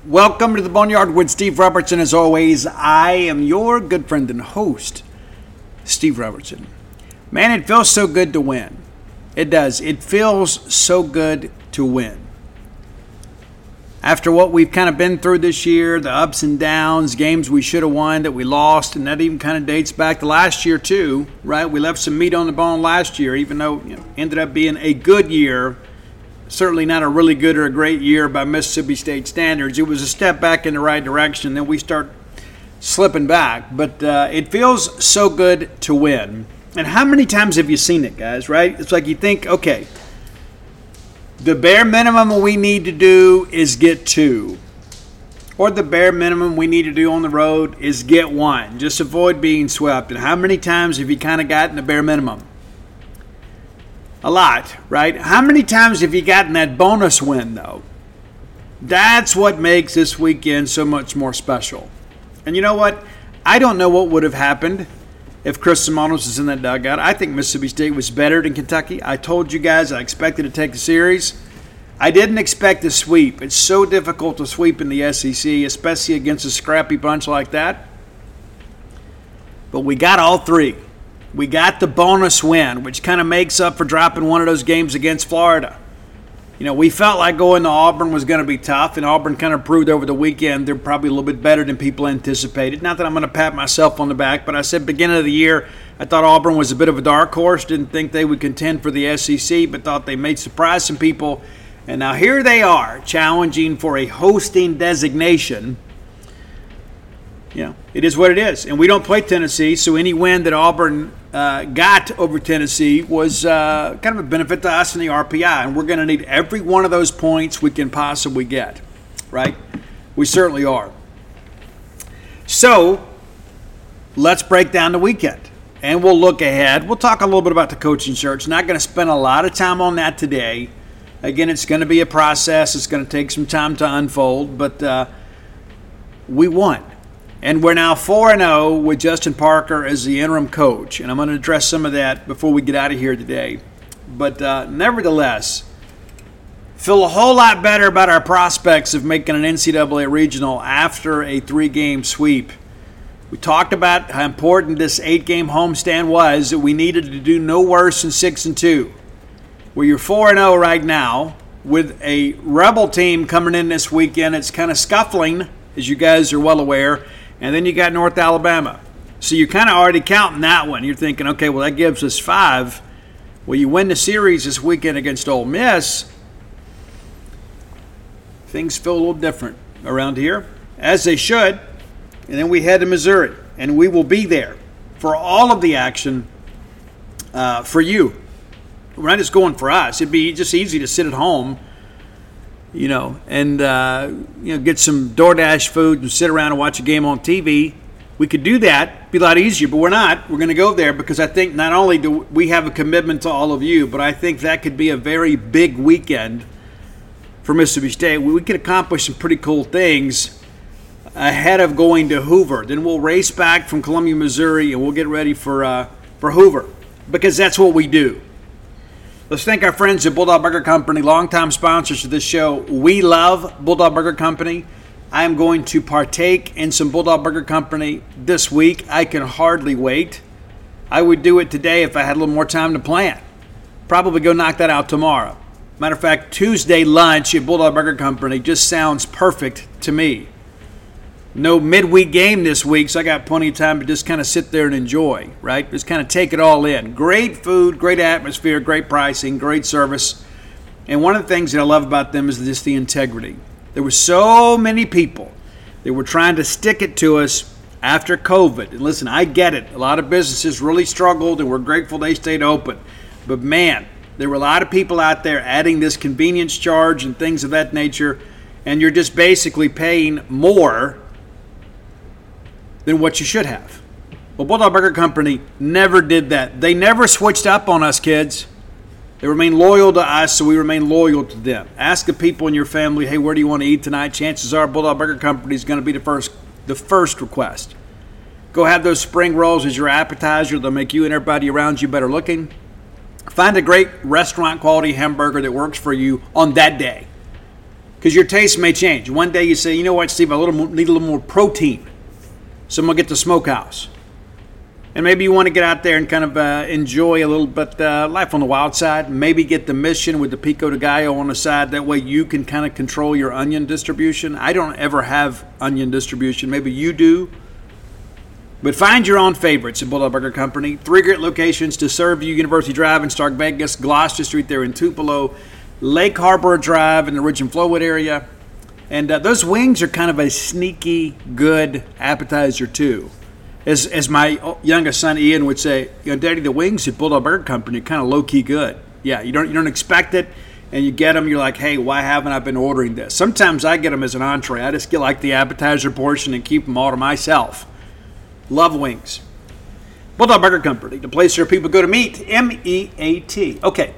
Welcome to the Boneyard with Steve Robertson. As always, I am your good friend and host, Steve Robertson. Man, it feels so good to win. It does. It feels so good to win. After what we've kind of been through this year, the ups and downs, games we should have won that we lost, and that even kind of dates back to last year too, right? We left some meat on the bone last year, even though it ended up being a good year. Certainly not a really good or a great year by Mississippi State standards. It was a step back in the right direction. Then we start slipping back. But it feels so good to win. And how many times have you seen it, guys, right? It's like you think, okay, the bare minimum we need to do is get 2. Or the bare minimum we need to do on the road is get 1. Just avoid being swept. And how many times have you kind of gotten the bare minimum? A lot, right? How many times have you gotten that bonus win, though? That's what makes this weekend so much more special. And you know what? I don't know what would have happened if Chris Simonos was in that dugout. I think Mississippi State was better than Kentucky. I told you guys I expected to take the series. I didn't expect a sweep. It's so difficult to sweep in the SEC, especially against a scrappy bunch like that. But we got all 3. We got the bonus win, which kind of makes up for dropping one of those games against Florida. You know, we felt like going to Auburn was going to be tough, and Auburn kind of proved over the weekend they're probably a little bit better than people anticipated. Not that I'm going to pat myself on the back, but I said beginning of the year, I thought Auburn was a bit of a dark horse. Didn't think they would contend for the SEC, but thought they may surprise some people. And now here they are, challenging for a hosting designation. You know, it is what it is. And we don't play Tennessee, so any win that Auburn got over Tennessee was kind of a benefit to us in the RPI. And we're going to need every one of those points we can possibly get, right? We certainly are. So let's break down the weekend. And we'll look ahead. We'll talk a little bit about the coaching search. Not going to spend a lot of time on that today. Again, it's going to be a process. It's going to take some time to unfold. But we won. And we're now 4-0 with Justin Parker as the interim coach. And I'm going to address some of that before we get out of here today. But nevertheless, feel a whole lot better about our prospects of making an NCAA regional after a 3-game sweep. We talked about how important this 8-game homestand was, that we needed to do no worse than 6-2. Well, you're 4-0 right now with a Rebel team coming in this weekend. It's kind of scuffling, as you guys are well aware. And then you got North Alabama. So you're kind of already counting that one. You're thinking, okay, well, that gives us 5. Well, you win the series this weekend against Ole Miss. Things feel a little different around here, as they should. And then we head to Missouri. And we will be there for all of the action for you. We're not just going for us. It'd be just easy to sit at home, and get some DoorDash food and sit around and watch a game on TV. We could do that. It'd be a lot easier, but we're not. We're going to go there because I think not only do we have a commitment to all of you, but I think that could be a very big weekend for Mississippi State. We could accomplish some pretty cool things ahead of going to Hoover. Then we'll race back from Columbia, Missouri, and we'll get ready for Hoover because that's what we do. Let's thank our friends at Bulldog Burger Company, longtime sponsors of this show. We love Bulldog Burger Company. I am going to partake in some Bulldog Burger Company this week. I can hardly wait. I would do it today if I had a little more time to plan. Probably go knock that out tomorrow. Matter of fact, Tuesday lunch at Bulldog Burger Company just sounds perfect to me. No midweek game this week, so I got plenty of time to just kind of sit there and enjoy, right? Just kind of take it all in. Great food, great atmosphere, great pricing, great service. And one of the things that I love about them is just the integrity. There were so many people that were trying to stick it to us after COVID. And listen, I get it. A lot of businesses really struggled, and we're grateful they stayed open. But man, there were a lot of people out there adding this convenience charge and things of that nature, and you're just basically paying more than what you should have. Well, Bulldog Burger Company never did that. They never switched up on us, kids. They remain loyal to us, so we remain loyal to them. Ask the people in your family, hey, where do you want to eat tonight? Chances are Bulldog Burger Company is going to be the first request. Go have those spring rolls as your appetizer. They'll make you and everybody around you better looking. Find a great restaurant quality hamburger that works for you on that day. Because your taste may change. One day you say, you know what, Steve, need a little more protein. So I'm going to get the smokehouse. And maybe you want to get out there and kind of enjoy a little bit life on the wild side. Maybe get the Mission with the Pico de Gallo on the side. That way you can kind of control your onion distribution. I don't ever have onion distribution. Maybe you do. But find your own favorites at Bulldog Burger Company. 3 great locations to serve you: University Drive in Stark Vegas, Gloucester Street there in Tupelo, Lake Harbor Drive in the Ridge and Flowwood area. And those wings are kind of a sneaky good appetizer too. As my youngest son Ian would say, Daddy, the wings at Bulldog Burger Company are kind of low-key good. Yeah, you don't expect it, and you get them, you're like, hey, why haven't I been ordering this? Sometimes I get them as an entree. I just get like the appetizer portion and keep them all to myself. Love wings. Bulldog Burger Company, the place where people go to meet. M-E-A-T. Okay.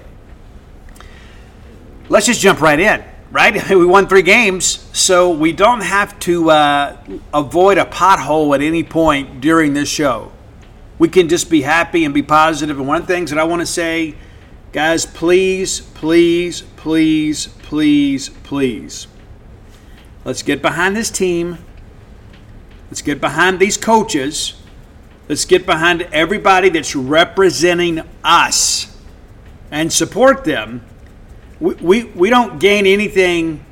Let's just jump right in, right? We won 3 games, so we don't have to avoid a pothole at any point during this show. We can just be happy and be positive. And one of the things that I want to say, guys, please, please, please, please, please, let's get behind this team. Let's get behind these coaches. Let's get behind everybody that's representing us and support them. We don't gain anything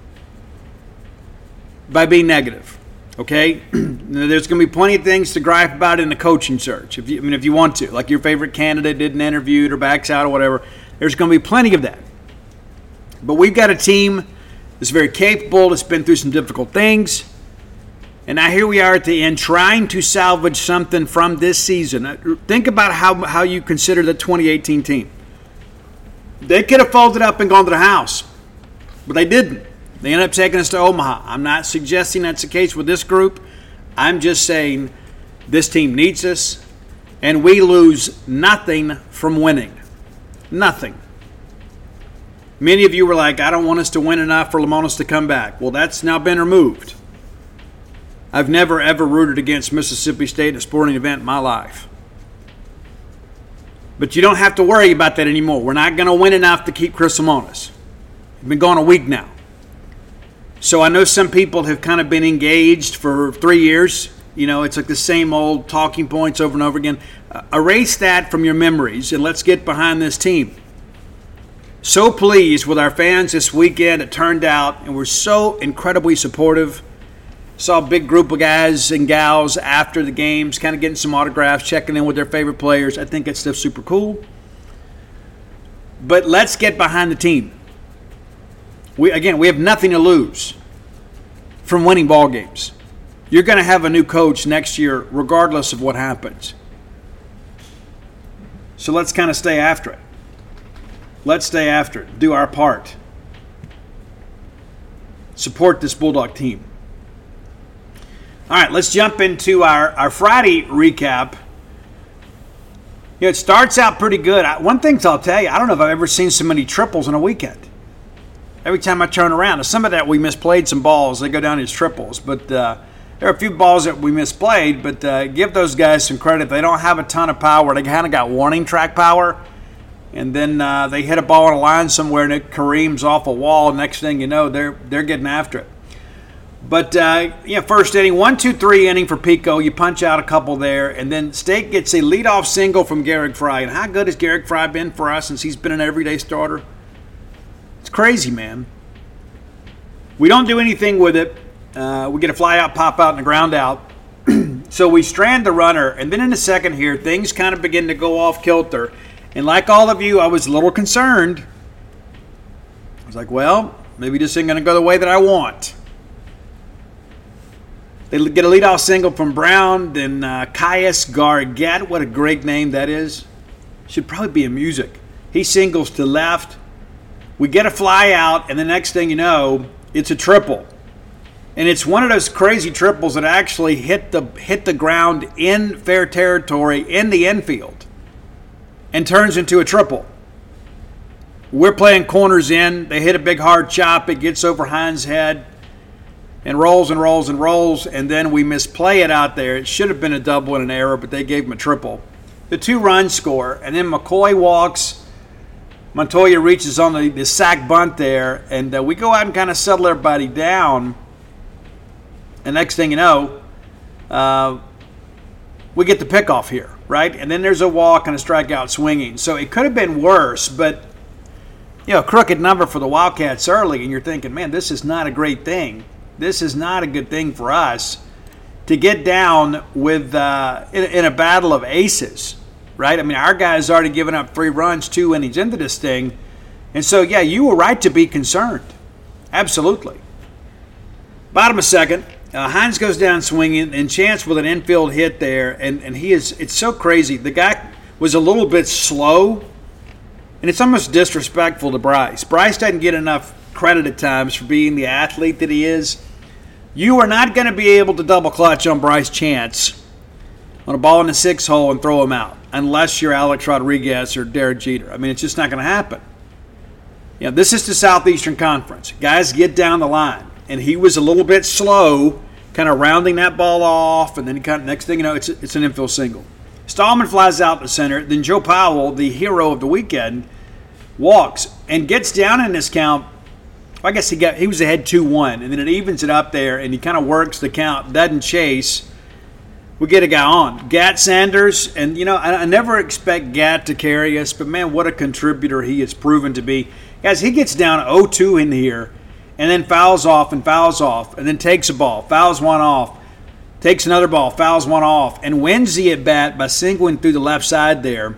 by being negative, okay? There's going to be plenty of things to gripe about in the coaching search. If you want to, like your favorite candidate didn't interview or backs out or whatever, there's going to be plenty of that. But we've got a team that's very capable, that's been through some difficult things. And now here we are at the end trying to salvage something from this season. Think about how you consider the 2018 team. They could have folded up and gone to the house, but they didn't. They ended up taking us to Omaha. I'm not suggesting that's the case with this group. I'm just saying this team needs us, and we lose nothing from winning. Nothing. Many of you were like, I don't want us to win enough for Lemonis to come back. Well, that's now been removed. I've never, ever rooted against Mississippi State in a sporting event in my life. But you don't have to worry about that anymore. We're not going to win enough to keep Chris Lemonis. He's been gone a week now. So I know some people have kind of been engaged for 3 years. You know, it's like the same old talking points over and over again. Erase that from your memories and let's get behind this team. So pleased with our fans this weekend. It turned out, and we're so incredibly supportive. Saw a big group of guys and gals after the games, kind of getting some autographs, checking in with their favorite players. I think that stuff's super cool. But let's get behind the team. We have nothing to lose from winning ball games. You're going to have a new coach next year regardless of what happens. So let's kind of stay after it. Let's stay after it. Do our part. Support this Bulldog team. All right, let's jump into our Friday recap. You know, it starts out pretty good. One thing I'll tell you, I don't know if I've ever seen so many triples in a weekend. Every time I turn around, now some of that we misplayed some balls. They go down as triples. But there are a few balls that we misplayed. But give those guys some credit. They don't have a ton of power. They kind of got warning track power. And then they hit a ball on a line somewhere and it careens off a wall. Next thing you know, they're getting after it. But, first inning, 1-2-3 inning for Pico. You punch out a couple there. And then State gets a leadoff single from Garrick Fry. And how good has Garrick Fry been for us since he's been an everyday starter? It's crazy, man. We don't do anything with it. We get a fly out, pop out, and a ground out. So we strand the runner. And then in the second here, things kind of begin to go off kilter. And like all of you, I was a little concerned. I was like, well, maybe this isn't going to go the way that I want. They get a leadoff single from Brown, then Caius Gargett. What a great name that is. Should probably be in music. He singles to left. We get a fly out, and the next thing you know, it's a triple. And it's one of those crazy triples that actually hit the ground in fair territory in the infield and turns into a triple. We're playing corners in. They hit a big hard chop. It gets over Hines' head. And rolls and rolls and rolls, and then we misplay it out there. It should have been a double and an error, but they gave him a triple. The 2-run score, and then McCoy walks Montoya reaches on the sack bunt there, and we go out and kind of settle everybody down. And next thing you know, we get the pickoff here, right? And then there's a walk and a strikeout swinging. So it could have been worse, but, crooked number for the Wildcats early, and you're thinking, man, this is not a great thing. This is not a good thing for us to get down with in a battle of aces, right? I mean, our guys already given up 3 runs 2 innings into this thing. And so, yeah, you were right to be concerned. Absolutely. Bottom of second, Hines goes down swinging, and Chance with an infield hit there. And it's so crazy. The guy was a little bit slow, and it's almost disrespectful to Bryce. Bryce doesn't get enough credit at times for being the athlete that he is. You are not going to be able to double clutch on Bryce Chance on a ball in the 6 hole and throw him out unless you're Alex Rodriguez or Derek Jeter. I mean, it's just not going to happen. This is the Southeastern Conference. Guys get down the line. And he was a little bit slow, kind of rounding that ball off, and then next thing you know, it's an infield single. Stallman flies out to center. Then Joe Powell, the hero of the weekend, walks and gets down in this count. I guess he was ahead 2-1, and then it evens it up there, and he kind of works the count, doesn't chase. We get a guy on. Gat Sanders, and, I never expect Gat to carry us, but, man, what a contributor he has proven to be. Guys, he gets down 0-2 in here, and then fouls off, and then takes a ball, fouls one off, takes another ball, fouls one off, and wins the at-bat by singling through the left side there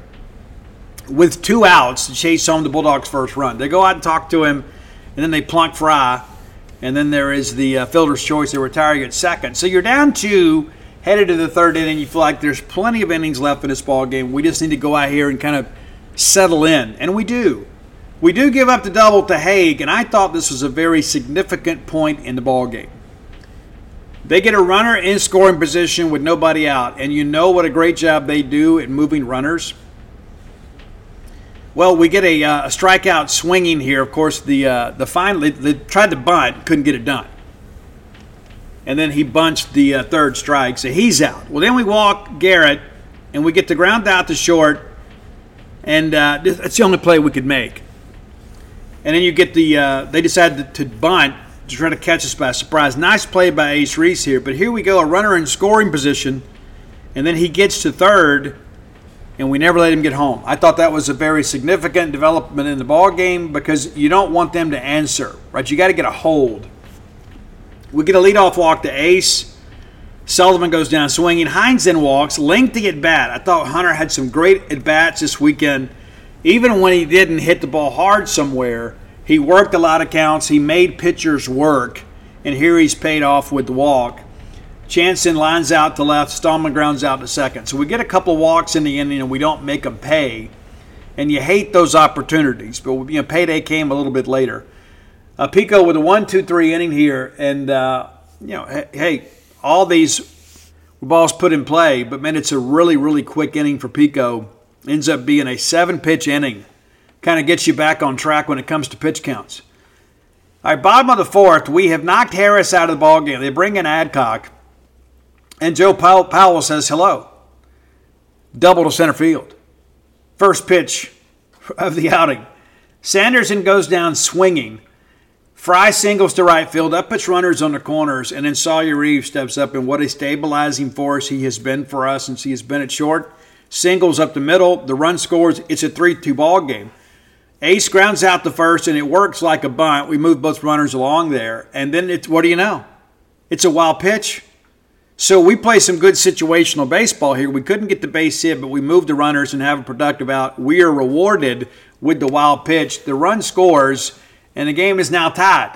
with 2 outs to chase home the Bulldogs' first run. They go out and talk to him, and then they plunk Fry, and then there is the fielder's choice. They're retiring at second. So you're down 2, headed to the 3rd inning. You feel like there's plenty of innings left in this ball game. We just need to go out here and kind of settle in, and we do. We do give up the double to Haig, and I thought this was a very significant point in the ball game. They get a runner in scoring position with nobody out, and you know what a great job they do at moving runners. Well, we get a strikeout swinging here. Of course, they tried to bunt, couldn't get it done. And then he bunched the 3rd strike, so he's out. Well, then we walk Garrett, and we get the ground out to short, and that's the only play we could make. And then you get they decided to bunt to try to catch us by surprise. Nice play by Ace Reese here, but here we go, a runner in scoring position, and then he gets to 3rd, and we never let him get home. I thought that was a very significant development in the ball game because you don't want them to answer, right? You got to get a hold. We get a leadoff walk to Ace. Sullivan goes down swinging. Hines then walks. Lengthy at bat. I thought Hunter had some great at bats this weekend. Even when he didn't hit the ball hard somewhere, he worked a lot of counts. He made pitchers work, and here he's paid off with the walk. Chanson lines out to left. Stallman grounds out to second. So we get a couple walks in the inning, and we don't make them pay. And you hate those opportunities, but payday came a little bit later. Pico with a 1-2-3 inning here, and hey, all these balls put in play, but man, it's a really, really quick inning for Pico. Ends up being a 7-pitch inning. Kind of gets you back on track when it comes to pitch counts. All right, bottom of the 4th, we have knocked Harris out of the ballgame. They bring in Adcock, and Joe Powell says hello. Double to center field. First pitch of the outing. Sanderson goes down swinging. Fry singles to right field, up puts runners on the corners, and then Sawyer Reeves steps up, and what a stabilizing force he has been for us since he has been at short. Singles up the middle, the run scores, it's a 3-2 ball game. Ace grounds out the first, and it works like a bunt. We move both runners along there, and then what do you know? It's a wild pitch. So we play some good situational baseball here. We couldn't get the base hit, but we moved the runners and have a productive out. We are rewarded with the wild pitch. The run scores, and the game is now tied.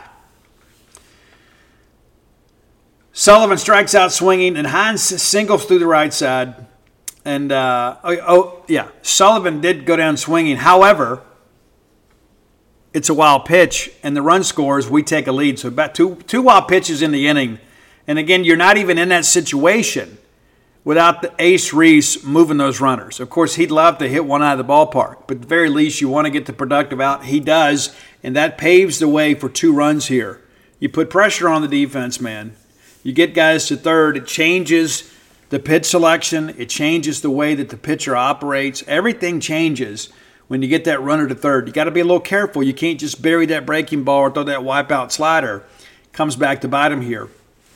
Sullivan strikes out swinging, and Hines singles through the right side. And, Sullivan did go down swinging. However, it's a wild pitch, and the run scores, we take a lead. So about two wild pitches in the inning. And, again, you're not even in that situation without the Ace Reese moving those runners. Of course, he'd love to hit one out of the ballpark, but at the very least, you want to get the productive out. He does, and that paves the way for 2 runs here. You put pressure on the defense, man. You get guys to third. It changes the pitch selection. It changes the way that the pitcher operates. Everything changes when you get that runner to third. You got to be a little careful. You can't just bury that breaking ball or throw that wipeout slider. Comes back to bite him here.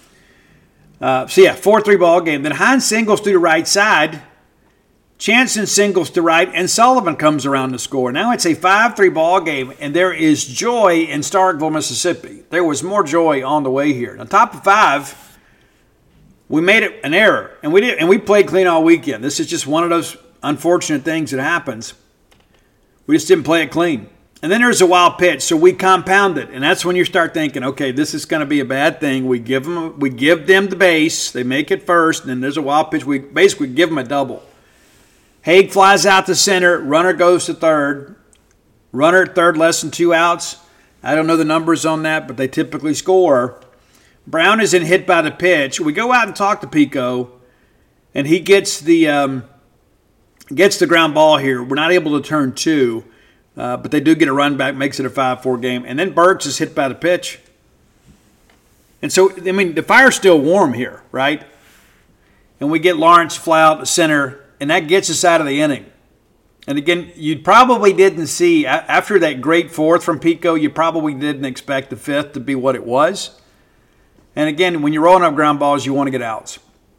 4-3 ball game. Then Hines singles to the right side. Chanson singles to right, and Sullivan comes around to score. Now it's a 5-3 ball game, and there is joy in Starkville, Mississippi. There was more joy on the way here. On top of 5, we made it an error, and we played clean all weekend. This is just one of those unfortunate things that happens. We just didn't play it clean. And then there's a wild pitch, so we compound it, and that's when you start thinking, okay, this is going to be a bad thing. We give them the base, they make it first, and then there's a wild pitch. We basically give them a double. Haig flies out to center. Runner goes to third. Runner at third, less than 2 outs. I don't know the numbers on that, but they typically score. Brown isn't hit by the pitch. We go out and talk to Pico, and he gets the ground ball here. We're not able to turn 2, but they do get a run back, makes it a 5-4 game. And then Burks is hit by the pitch. And so, I mean, the fire's still warm here, right? And we get Lawrence fly out to center, and that gets us out of the inning. And again, you probably didn't see, after that great 4th from Pico, you probably didn't expect the 5th to be what it was. And again, when you're rolling up ground balls, you want to get outs.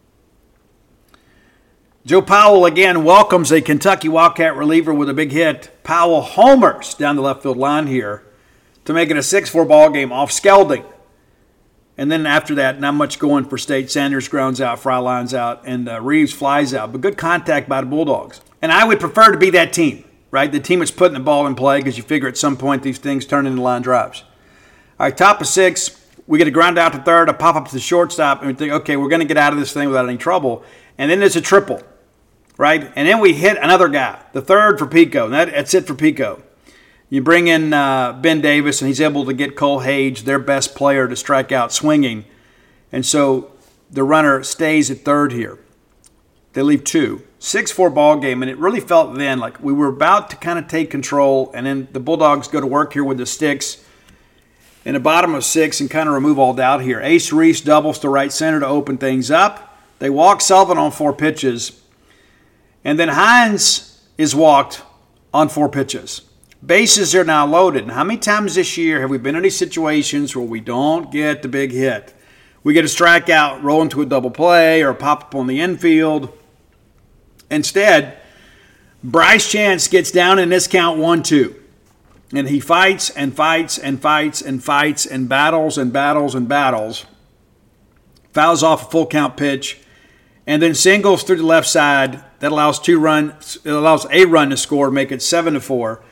Joe Powell again welcomes a Kentucky Wildcat reliever with a big hit. Powell homers down the left field line here to make it a 6-4 ball game off Skelding. And then after that, not much going for State. Sanders grounds out, Fry lines out, and Reeves flies out. But good contact by the Bulldogs. And I would prefer to be that team, right? The team that's putting the ball in play, because you figure at some point these things turn into line drives. All right, top of 6, we get a ground out to third, a pop up to the shortstop, and we think, okay, we're going to get out of this thing without any trouble. And then there's a triple, right? And then we hit another guy, the third for Pico. And that's it for Pico. You bring in Ben Davis, and he's able to get Cole Hage, their best player, to strike out swinging. And so the runner stays at third here. They leave 2. 6-4 ball game, and it really felt then like we were about to kind of take control, and then the Bulldogs go to work here with the sticks in the bottom of 6 and kind of remove all doubt here. Ace Reese doubles to right center to open things up. They walk Sullivan on 4 pitches, and then Hines is walked on 4 pitches. Bases are now loaded. And how many times this year have we been in these situations where we don't get the big hit? We get a strikeout, roll into a double play, or pop up on the infield. Instead, Bryce Chance gets down in this count 1-2. And he fights and fights and fights and fights and battles and battles and battles. Fouls off a full count pitch. And then singles through the left side. That allows a run to score, make it 7-4.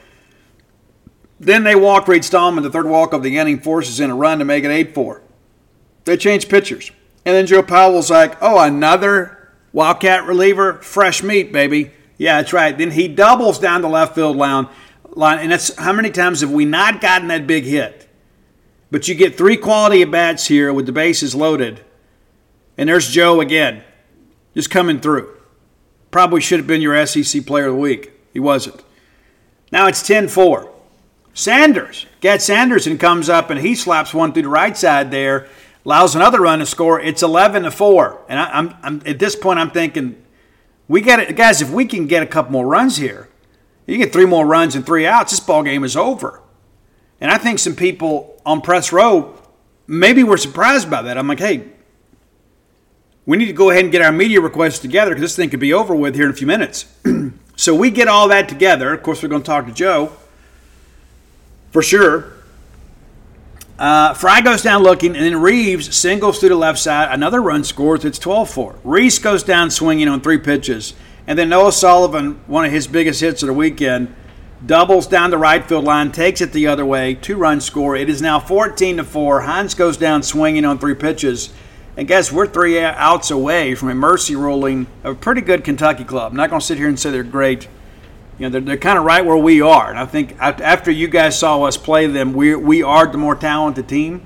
Then they walk Reed Stallman, the third walk of the inning, forces in a run to make it 8-4. They change pitchers. And then Joe Powell's like, oh, another Wildcat reliever? Fresh meat, baby. Yeah, that's right. Then he doubles down the left field line. And that's how many times have we not gotten that big hit? But you get 3 quality at-bats here with the bases loaded. And there's Joe again, just coming through. Probably should have been your SEC Player of the Week. He wasn't. Now it's 10-4. Gad Sanderson comes up and he slaps one through the right side there, allows another run to score. It's 11-4. And I'm at this point I'm thinking, we got it, guys. If we can get a couple more runs here, you get 3 more runs and 3 outs, this ball game is over. And I think some people on press row maybe were surprised by that. I'm like, hey, we need to go ahead and get our media requests together because this thing could be over with here in a few minutes. So we get all that together. Of course, we're going to talk to Joe. For sure. Fry goes down looking, and then Reeves singles through the left side. Another run scores. It's 12-4. Reese goes down swinging on 3 pitches. And then Noah Sullivan, one of his biggest hits of the weekend, doubles down the right field line, takes it the other way. 2-run score. It is now 14-4. Hines goes down swinging on 3 pitches. And guess we're 3 outs away from a mercy ruling of a pretty good Kentucky club. I'm not going to sit here and say they're great. You know, they're kind of right where we are. And I think after you guys saw us play them, we are the more talented team.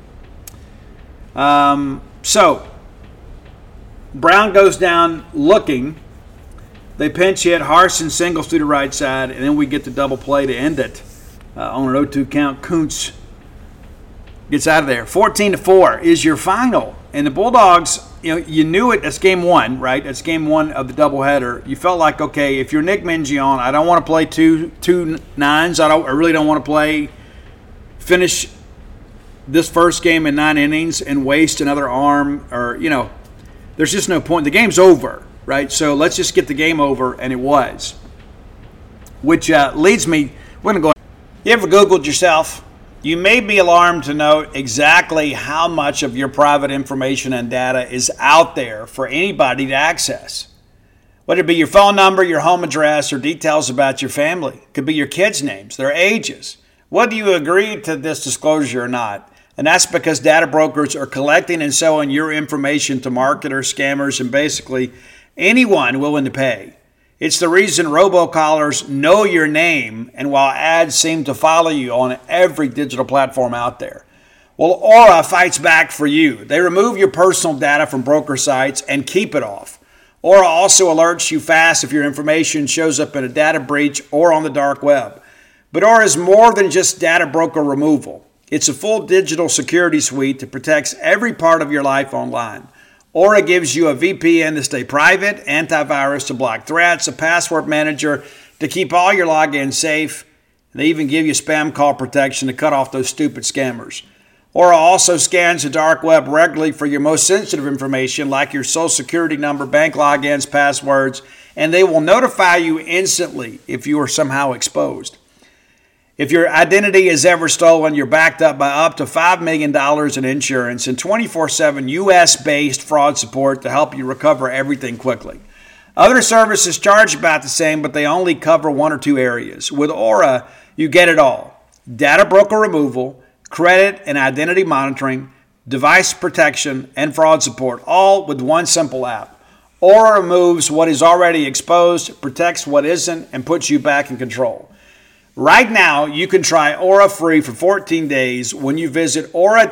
So, Brown goes down looking. They pinch hit. Harson singles through the right side. And then we get the double play to end it. On an 0-2 count, Kuntz gets out of there. 14-4 is your final. And the Bulldogs you knew it. That's game one, right? That's game one of the doubleheader. You felt like, okay, if you're Nick Mingione, I don't want to play two nines. I really don't want to finish this first game in 9 innings and waste another arm, or there's just no point. The game's over, right? So let's just get the game over, and it was. Which leads me, we're going to go. You ever Googled yourself? You may be alarmed to note exactly how much of your private information and data is out there for anybody to access. Whether it be your phone number, your home address, or details about your family. It could be your kids' names, their ages. Whether you agree to this disclosure or not. And that's because data brokers are collecting and selling your information to marketers, scammers, and basically anyone willing to pay. It's the reason robocallers know your name, and while ads seem to follow you on every digital platform out there. Well, Aura fights back for you. They remove your personal data from broker sites and keep it off. Aura also alerts you fast if your information shows up in a data breach or on the dark web. But Aura is more than just data broker removal. It's a full digital security suite that protects every part of your life online. Aura gives you a VPN to stay private, antivirus to block threats, a password manager to keep all your logins safe, and they even give you spam call protection to cut off those stupid scammers. Aura also scans the dark web regularly for your most sensitive information like your social security number, bank logins, passwords, and they will notify you instantly if you are somehow exposed. If your identity is ever stolen, you're backed up by up to $5 million in insurance and 24/7 U.S.-based fraud support to help you recover everything quickly. Other services charge about the same, but they only cover one or two areas. With Aura, you get it all. Data broker removal, credit and identity monitoring, device protection, and fraud support, all with one simple app. Aura removes what is already exposed, protects what isn't, and puts you back in control. Right now, you can try Aura free for 14 days when you visit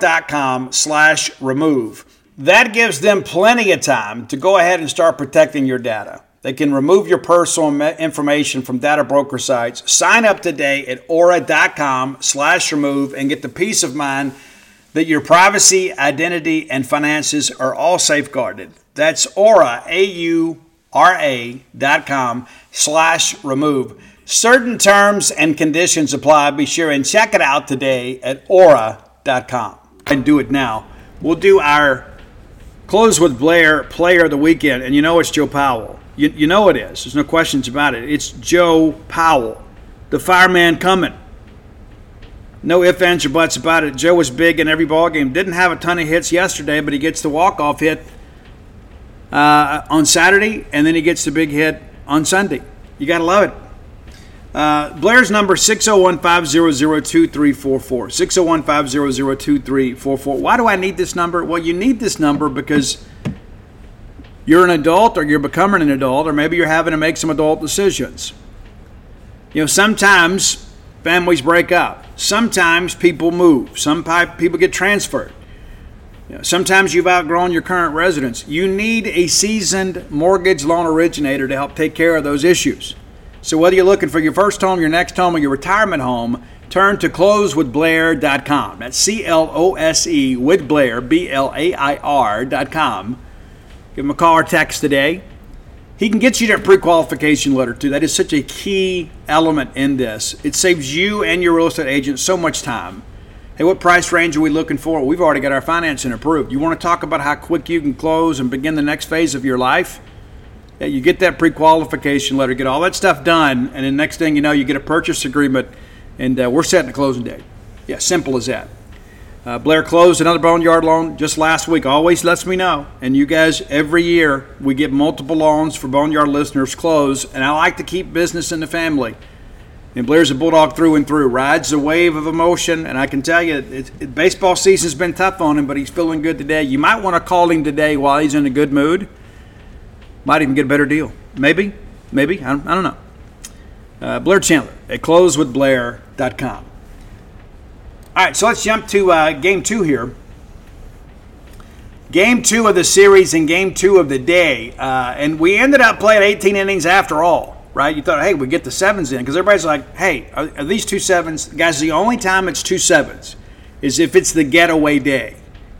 aura.com/remove. That gives them plenty of time to go ahead and start protecting your data. They can remove your personal information from data broker sites. Sign up today at aura.com/remove and get the peace of mind that your privacy, identity, and finances are all safeguarded. That's Aura, AURA.com/remove. Certain terms and conditions apply. Be sure and check it out today at aura.com. And do it now. We'll do our Close with Blair player of the weekend, and it's Joe Powell. You know it is. There's no questions about it. It's Joe Powell, the fireman coming. No ifs, ands, or buts about it. Joe was big in every ball game. Didn't have a ton of hits yesterday, but he gets the walk-off hit on Saturday, and then he gets the big hit on Sunday. You got to love it. Blair's number 601-500-2344. 601-500-2344. Why do I need this number? Well, you need this number because you're an adult, or you're becoming an adult, or maybe you're having to make some adult decisions. Sometimes families break up. Sometimes people move. Some people get transferred. Sometimes you've outgrown your current residence. You need a seasoned mortgage loan originator to help take care of those issues. So whether you're looking for your first home, your next home, or your retirement home, turn to closewithblair.com. That's CLOSE with Blair, BLAIR.com. Give him a call or text today. He can get you that pre-qualification letter too. That is such a key element in this. It saves you and your real estate agent so much time. Hey, what price range are we looking for? We've already got our financing approved. You want to talk about how quick you can close and begin the next phase of your life? Yeah, you get that pre-qualification letter, get all that stuff done, and then next thing you know, you get a purchase agreement, and we're setting a closing date. Yeah, simple as that. Blair closed another Boneyard loan just last week. Always lets me know. And you guys, every year, we get multiple loans for Boneyard listeners close, and I like to keep business in the family. And Blair's a Bulldog through and through. Rides the wave of emotion, and I can tell you, baseball season's been tough on him, but he's feeling good today. You might want to call him today while he's in a good mood. Might even get a better deal. Maybe. I don't know. Blair Chandler at closewithblair.com. All right, so let's jump to Game 2 here. Game 2 of the series and Game 2 of the day. And we ended up playing 18 innings after all, right? You thought, hey, we get the sevens in. Because everybody's like, hey, are these two sevens? Guys, the only time it's two sevens is if it's the getaway day.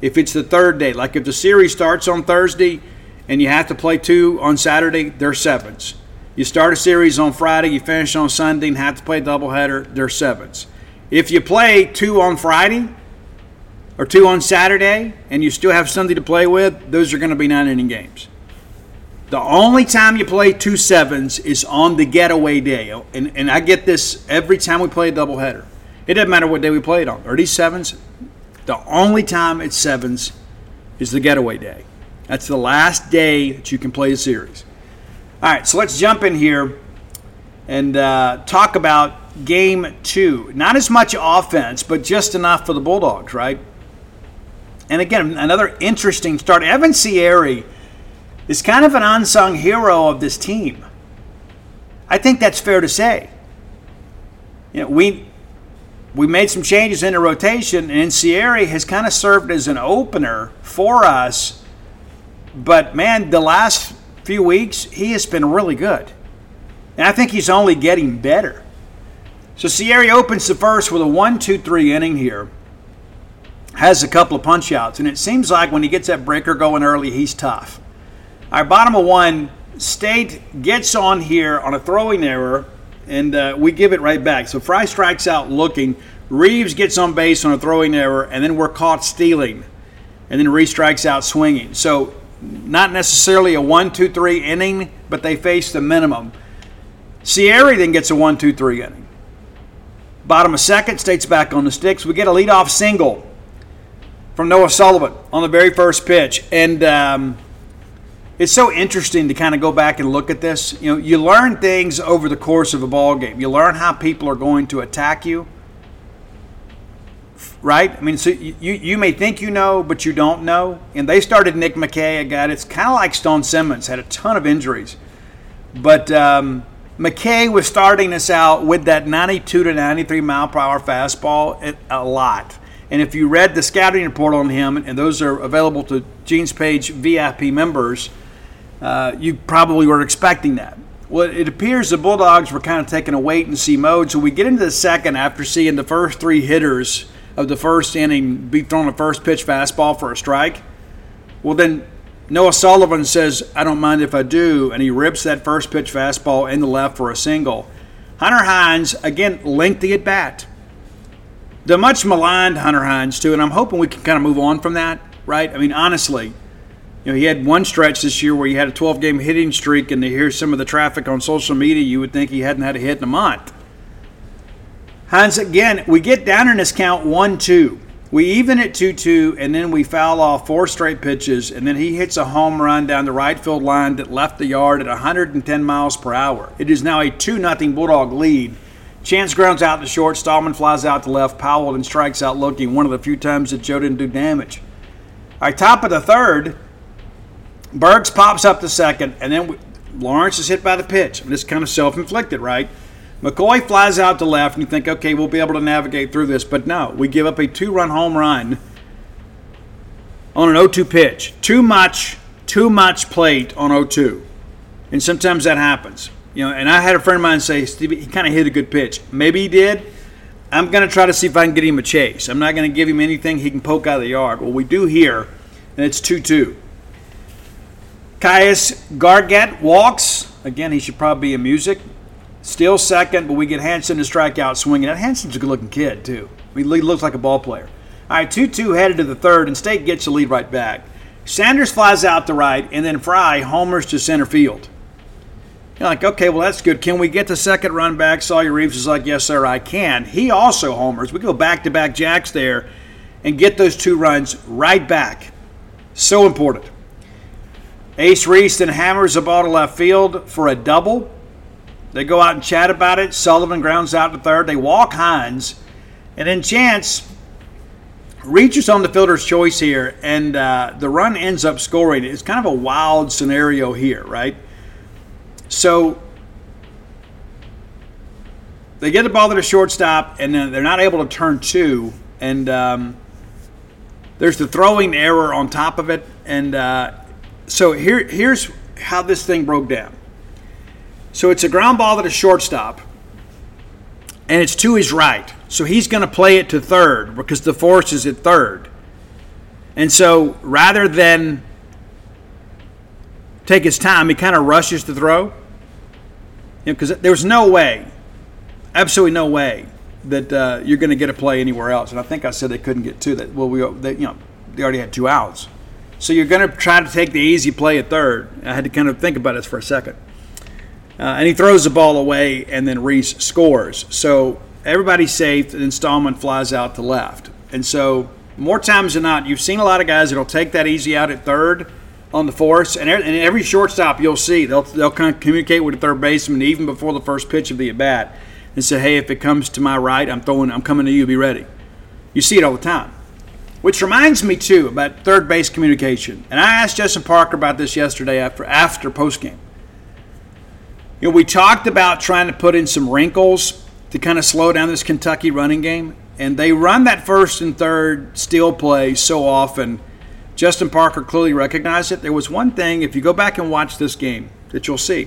If it's the third day, like if the series starts on Thursday and you have to play 2 on Saturday, they're 7s. You start a series on Friday, you finish on Sunday and have to play a doubleheader, they're 7s. If you play 2 on Friday or 2 on Saturday and you still have Sunday to play with, those are going to be 9-inning games. The only time you play 2 7s is on the getaway day. And I get this every time we play a doubleheader. It doesn't matter what day we play it on. Are these 7s? The only time it's 7s is the getaway day. That's the last day that you can play a series. All right, so let's jump in here and talk about Game 2. Not as much offense, but just enough for the Bulldogs, right? And again, another interesting start. Evan Cieri is kind of an unsung hero of this team. I think that's fair to say. You know, we made some changes in the rotation, and Cieri has kind of served as an opener for us. But, man, the last few weeks, he has been really good. And I think he's only getting better. So Cieri opens the first with a 1-2-3 inning here. Has a couple of punch-outs, and it seems like when he gets that breaker going early, he's tough. Our bottom of 1, State gets on here on a throwing error, and we give it right back. So Fry strikes out looking. Reeves gets on base on a throwing error, and then we're caught stealing. And then Reeves strikes out swinging. So not necessarily a 1-2-3 inning, but they face the minimum. Cieri then gets a 1-2-3 inning. Bottom of 2nd, State's back on the sticks. We get a leadoff single from Noah Sullivan on the very first pitch. And it's so interesting to kind of go back and look at this. You know, you learn things over the course of a ball game. You learn how people are going to attack you, right? I mean, so you may think you know, but you don't know. And they started Nick McKay, a guy that's kind of like Stone Simmons, had a ton of injuries. But McKay was starting us out with that 92 to 93 mile per hour fastball a lot. And if you read the scouting report on him, and those are available to Gene's Page VIP members, you probably were expecting that. Well, it appears the Bulldogs were kind of taking a wait-and-see mode, so we get into the second after seeing the first 3 hitters of the first inning be thrown a first pitch fastball for a strike. Well, then Noah Sullivan says, I don't mind if I do, and he rips that first pitch fastball in the left for a single. Hunter Hines, again, lengthy at bat. The much maligned Hunter Hines, too, and I'm hoping we can kind of move on from that, right? I mean, honestly, you know, he had one stretch this year where he had a 12-game hitting streak, and to hear some of the traffic on social media, you would think he hadn't had a hit in a month. Hines, again, we get down in this count 1-2. We even at 2-2, and then we foul off 4 straight pitches, and then he hits a home run down the right field line that left the yard at 110 miles per hour. It is now a 2-0 Bulldog lead. Chance grounds out to short. Stallman flies out to left. Powell then strikes out looking, one of the few times that Joe didn't do damage. All right, top of the third, Bergs pops up to second, and then Lawrence is hit by the pitch. And this is kind of self-inflicted, right? McCoy flies out to left, and you think, okay, we'll be able to navigate through this. But no, we give up a 2-run home run on an 0-2 pitch. Too much plate on 0-2. And sometimes that happens. You know, and I had a friend of mine say, Steve, he kind of hit a good pitch. Maybe he did. I'm going to try to see if I can get him a chase. I'm not going to give him anything he can poke out of the yard. Well, we do here, and it's 2-2. Caius Gargett walks. Again, he should probably be in music. Still second, but we get Hanson to strike out swinging. That Hanson's a good-looking kid, too. I mean, he looks like a ball player. All right, 2-2 headed to the third, and State gets the lead right back. Sanders flies out to right, and then Fry homers to center field. You're like, okay, well, that's good. Can we get the second run back? Sawyer Reeves is like, yes, sir, I can. He also homers. We go back-to-back jacks there and get those 2 runs right back. So important. Ace Reese then hammers the ball to left field for a double. They go out and chat about it. Sullivan grounds out to third. They walk Hines. And then Chance reaches on the fielder's choice here, and the run ends up scoring. It's kind of a wild scenario here, right? So they get the ball to the shortstop, and then they're not able to turn 2. And there's the throwing error on top of it. And so here's how this thing broke down. So it's a ground ball to the shortstop, and it's to his right. So he's going to play it to third because the force is at third. And so rather than take his time, he kind of rushes to throw. Because there was no way, absolutely no way, that you're going to get a play anywhere else. And I think I said they couldn't get two. That they already had 2 outs. So you're going to try to take the easy play at third. I had to kind of think about this for a second. And he throws the ball away, and then Reese scores. So everybody's safe, and then Stallman flies out to left. And so more times than not, you've seen a lot of guys that will take that easy out at third on the force. And every shortstop you'll see, they'll kind of communicate with the third baseman even before the first pitch of the at-bat and say, hey, if it comes to my right, I'm coming to you, be ready. You see it all the time. Which reminds me, too, about third base communication. And I asked Justin Parker about this yesterday after postgame. We talked about trying to put in some wrinkles to kind of slow down this Kentucky running game. And they run that first and third steal play so often. Justin Parker clearly recognized it. There was one thing, if you go back and watch this game, that you'll see.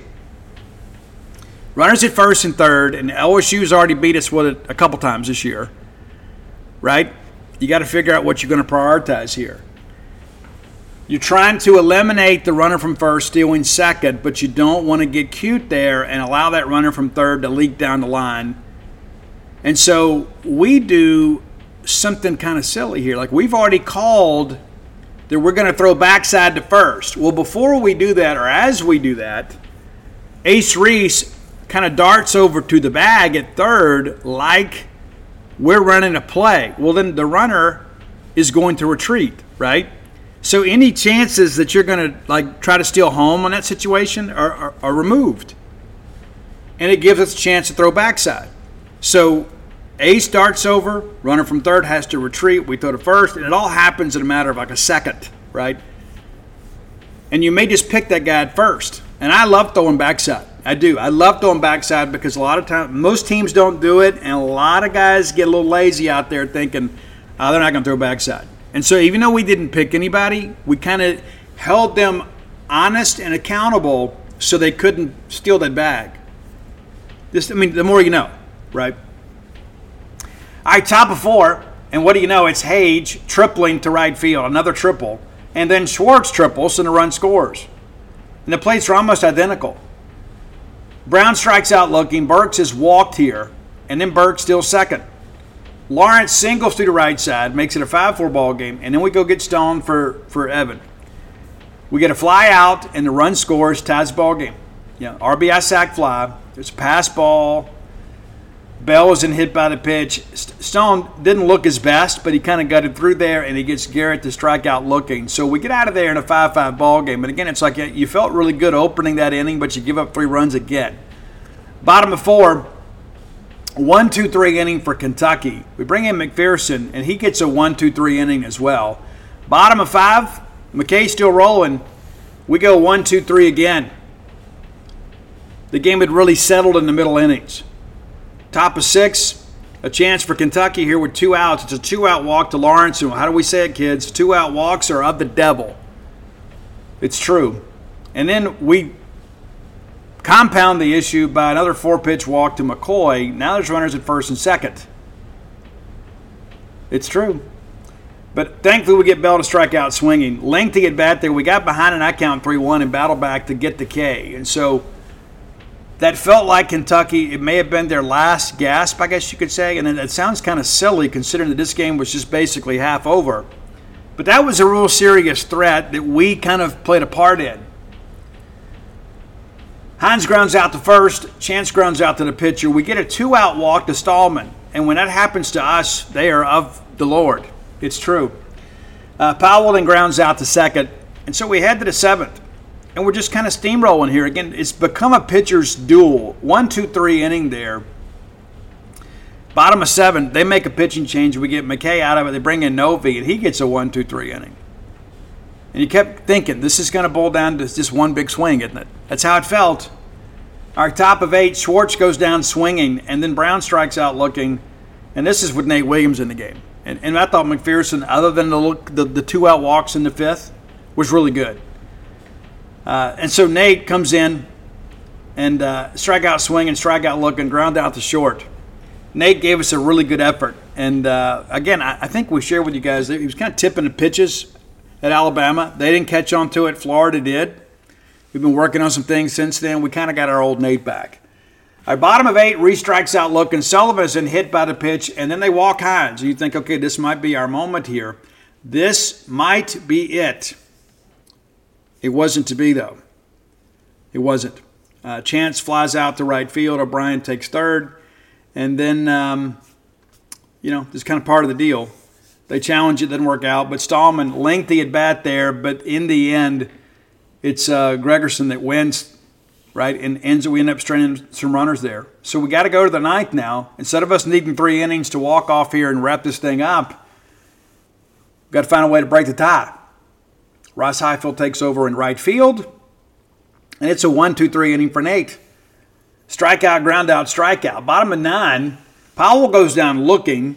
Runners at first and third, and LSU's already beat us with it a couple times this year, right? You got to figure out what you're going to prioritize here. You're trying to eliminate the runner from first, stealing second, but you don't want to get cute there and allow that runner from third to leak down the line. And so we do something kind of silly here. Like we've already called that we're going to throw backside to first. Well, before we do that, or as we do that, Ace Reese kind of darts over to the bag at third like we're running a play. Well, then the runner is going to retreat, right? So any chances that you're going to try to steal home on that situation are removed. And it gives us a chance to throw backside. So Ace darts over, runner from third has to retreat, we throw to first, and it all happens in a matter of a second, right? And you may just pick that guy at first. And I love throwing backside. I do. I love throwing backside because a lot of times, most teams don't do it, and a lot of guys get a little lazy out there thinking, they're not going to throw backside. And so even though we didn't pick anybody, we kind of held them honest and accountable so they couldn't steal that bag. The more you know, right? All right, top of 4, and what do you know? It's Hage tripling to right field, another triple, and then Schwartz triples and the run scores. And the plates are almost identical. Brown strikes out looking, Burks has walked here, and then Burks steals second. Lawrence singles to the right side, makes it a 5-4 ball game, and then we go get Stone for Evan. We get a fly out, and the run scores, ties the ball game. RBI sac fly. There's a pass ball. Bell isn't hit by the pitch. Stone didn't look his best, but he kind of gutted through there, and he gets Garrett to strike out looking. So we get out of there in a 5-5 ball game. But again, it's like you felt really good opening that inning, but you give up 3 runs again. Bottom of 4. 1-2-3 inning for Kentucky. We bring in McPherson, and he gets a 1-2-3 inning as well. Bottom of 5, McKay still rolling. We go 1-2-3 again. The game had really settled in the middle innings. Top of 6, a chance for Kentucky here with 2 outs. It's a 2-out walk to Lawrence. And how do we say it, kids? 2-out walks are of the devil. It's true. And then we compound the issue by another 4-pitch walk to McCoy. Now there's runners at first and second. It's true. But thankfully we get Bell to strike out swinging. Lengthy at bat there. We got behind an I count 3-1 and battled back to get the K. And so that felt like Kentucky. It may have been their last gasp, I guess you could say. And it sounds kind of silly considering that this game was just basically half over. But that was a real serious threat that we kind of played a part in. Hines grounds out to first. Chance grounds out to the pitcher. We get a 2-out walk to Stallman. And when that happens to us, they are of the Lord. It's true. Powell then grounds out to second. And so we head to the 7th. And we're just kind of steamrolling here. Again, it's become a pitcher's duel. 1-2-3 inning there. Bottom of 7, they make a pitching change. We get McKay out of it. They bring in Novi, and he gets a 1-2-3 inning. And you kept thinking, this is going to boil down to just one big swing, isn't it? That's how it felt. Our top of 8, Schwartz goes down swinging, and then Brown strikes out looking. And this is with Nate Williams in the game. And I thought McPherson, other than the 2-out walks in the 5th, was really good. And so Nate comes in and strike out swinging, strike out looking, ground out to short. Nate gave us a really good effort. And again, I think we shared with you guys that he was kind of tipping the pitches at Alabama. They didn't catch on to it. Florida did. We've been working on some things since then. We kind of got our old Nate back. Our bottom of 8, Reese strikes out looking. Sullivan is hit by the pitch, and then they walk Hines. You think, okay, this might be our moment here. This might be it. It wasn't to be, though. It wasn't. Chance flies out to right field. O'Brien takes third. And then, this is kind of part of the deal. They challenge it, didn't work out. But Stallman, lengthy at bat there. But in the end, it's Gregerson that wins, right? And we end up straining some runners there. So we got to go to the 9th now. Instead of us needing 3 innings to walk off here and wrap this thing up, we've got to find a way to break the tie. Ross Highfield takes over in right field. And it's a 1-2-3 inning for Nate. Strikeout, ground out, strikeout. Bottom of 9, Powell goes down looking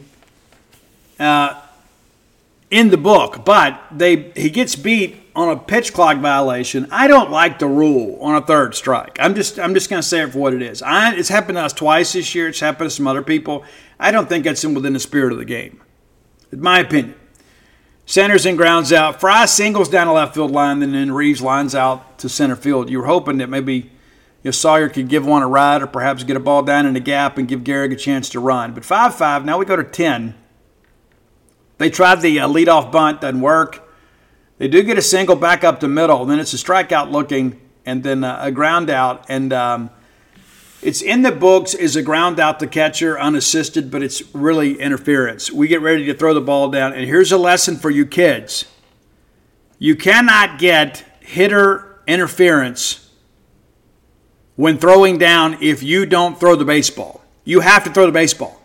in the book, but he gets beat on a pitch clock violation. I don't like the rule on a third strike. I'm just going to say it for what it is. It's happened to us twice this year. It's happened to some other people. I don't think that's within the spirit of the game, in my opinion. Centers and grounds out. Fry singles down the left field line, and then Reeves lines out to center field. You were hoping that maybe Sawyer could give one a ride or perhaps get a ball down in the gap and give Gehrig a chance to run. But 5-5, now we go to 10. They tried the leadoff bunt, doesn't work. They do get a single back up the middle. Then it's a strikeout looking and then a ground out. And it's in the books as a ground out to catcher, unassisted, but it's really interference. We get ready to throw the ball down. And here's a lesson for you kids. You cannot get hitter interference when throwing down if you don't throw the baseball. You have to throw the baseball.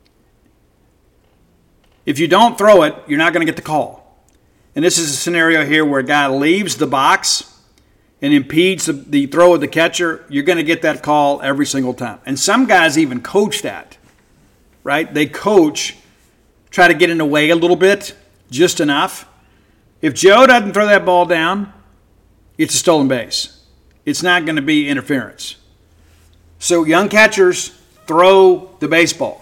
If you don't throw it, you're not going to get the call. And this is a scenario here where a guy leaves the box and impedes the throw of the catcher. You're going to get that call every single time. And some guys even coach that, right? They coach, try to get in the way a little bit, just enough. If Joe doesn't throw that ball down, it's a stolen base. It's not going to be interference. So young catchers throw the baseball.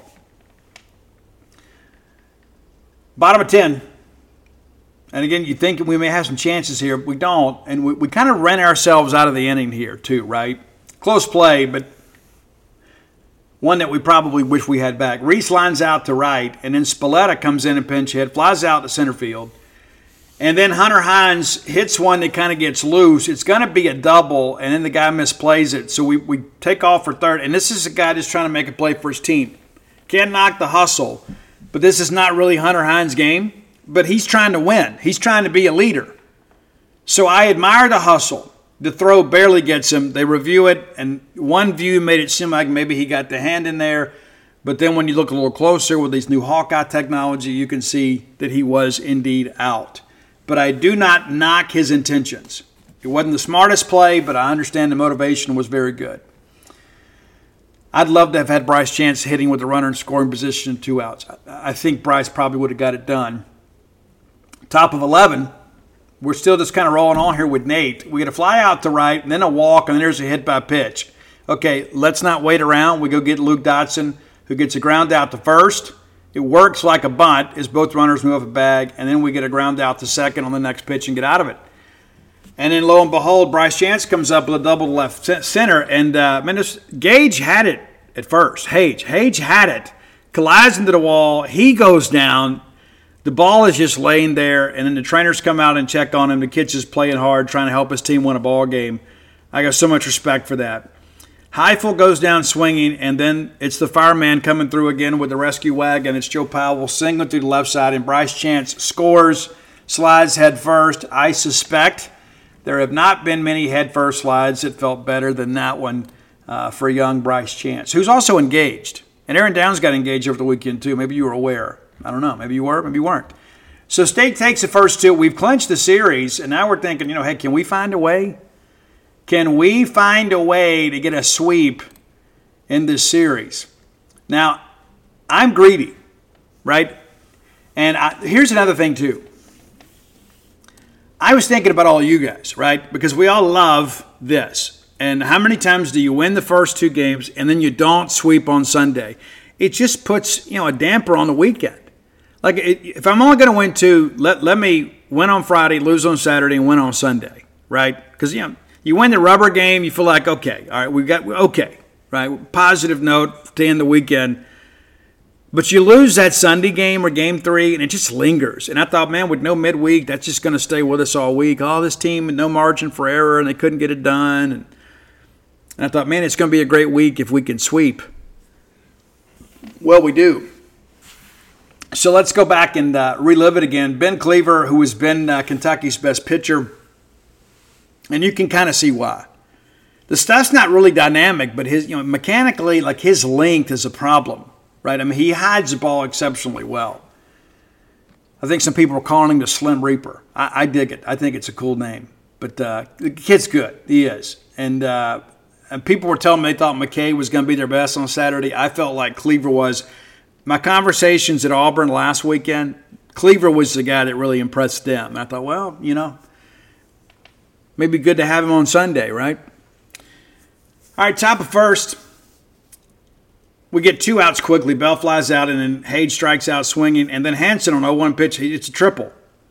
Bottom of 10. And again, you think we may have some chances here. We don't. And we kind of ran ourselves out of the inning here too, right? Close play, but one that we probably wish we had back. Reese lines out to right, and then Spalletta comes in and pinch hit, flies out to center field. And then Hunter Hines hits one that kind of gets loose. It's going to be a double, and then the guy misplays it. So we take off for third. And this is a guy that's trying to make a play for his team. Can't knock the hustle. But this is not really Hunter Hines' game. But he's trying to win. He's trying to be a leader. So I admire the hustle. The throw barely gets him. They review it, and one view made it seem like maybe he got the hand in there. But then when you look a little closer with this new Hawkeye technology, you can see that he was indeed out. But I do not knock his intentions. It wasn't the smartest play, but I understand the motivation was very good. I'd love to have had Bryce Chance hitting with the runner in scoring position and 2 outs. I think Bryce probably would have got it done. Top of 11, we're still just kind of rolling on here with Nate. We get a fly out to right, and then a walk, and then there's a hit by pitch. Okay, let's not wait around. We go get Luke Dotson, who gets a ground out to first. It works like a bunt as both runners move up a bag, and then we get a ground out to second on the next pitch and get out of it. And then lo and behold, Bryce Chance comes up with a double to left center, and Gage had it at first. Hage had it, collides into the wall. He goes down. The ball is just laying there, and then the trainers come out and check on him. The kid's just playing hard, trying to help his team win a ball game. I got so much respect for that. Heifel goes down swinging, and then it's the fireman coming through again with the rescue wagon. It's Joe Powell singling through the left side, and Bryce Chance scores, slides head first. I suspect there have not been many head first slides that felt better than that one for young Bryce Chance, who's also engaged. And Aaron Downs got engaged over the weekend too. Maybe you were aware. I don't know. Maybe you were, maybe you weren't. So State takes the first 2. We've clinched the series, and now we're thinking, hey, can we find a way? Can we find a way to get a sweep in this series? Now, I'm greedy, right? And here's another thing, too. I was thinking about all you guys, right? Because we all love this. And how many times do you win the first 2 games and then you don't sweep on Sunday? it just puts, a damper on the weekend. Like, if I'm only going to win 2, let me win on Friday, lose on Saturday, and win on Sunday, right? Because, you win the rubber game, you feel like, okay, all right, okay, right? Positive note to end the weekend. But you lose that Sunday game or game 3, and it just lingers. And I thought, man, with no midweek, that's just going to stay with us all week. Oh, this team with no margin for error, and they couldn't get it done. And I thought, man, it's going to be a great week if we can sweep. Well, we do. So let's go back and relive it again. Ben Cleaver, who has been Kentucky's best pitcher, and you can kind of see why. The stuff's not really dynamic, but his, mechanically, like his length is a problem, right? I mean, he hides the ball exceptionally well. I think some people are calling him the Slim Reaper. I dig it. I think it's a cool name. But the kid's good. He is. And people were telling me they thought McKay was going to be their best on Saturday. I felt like Cleaver was. My conversations at Auburn last weekend, Cleaver was the guy that really impressed them. And I thought, well, maybe good to have him on Sunday, right? All right, top of first. We get 2 outs quickly. Bell flies out, and then Hage strikes out swinging. And then Hansen on 0-1 pitch, it's a triple.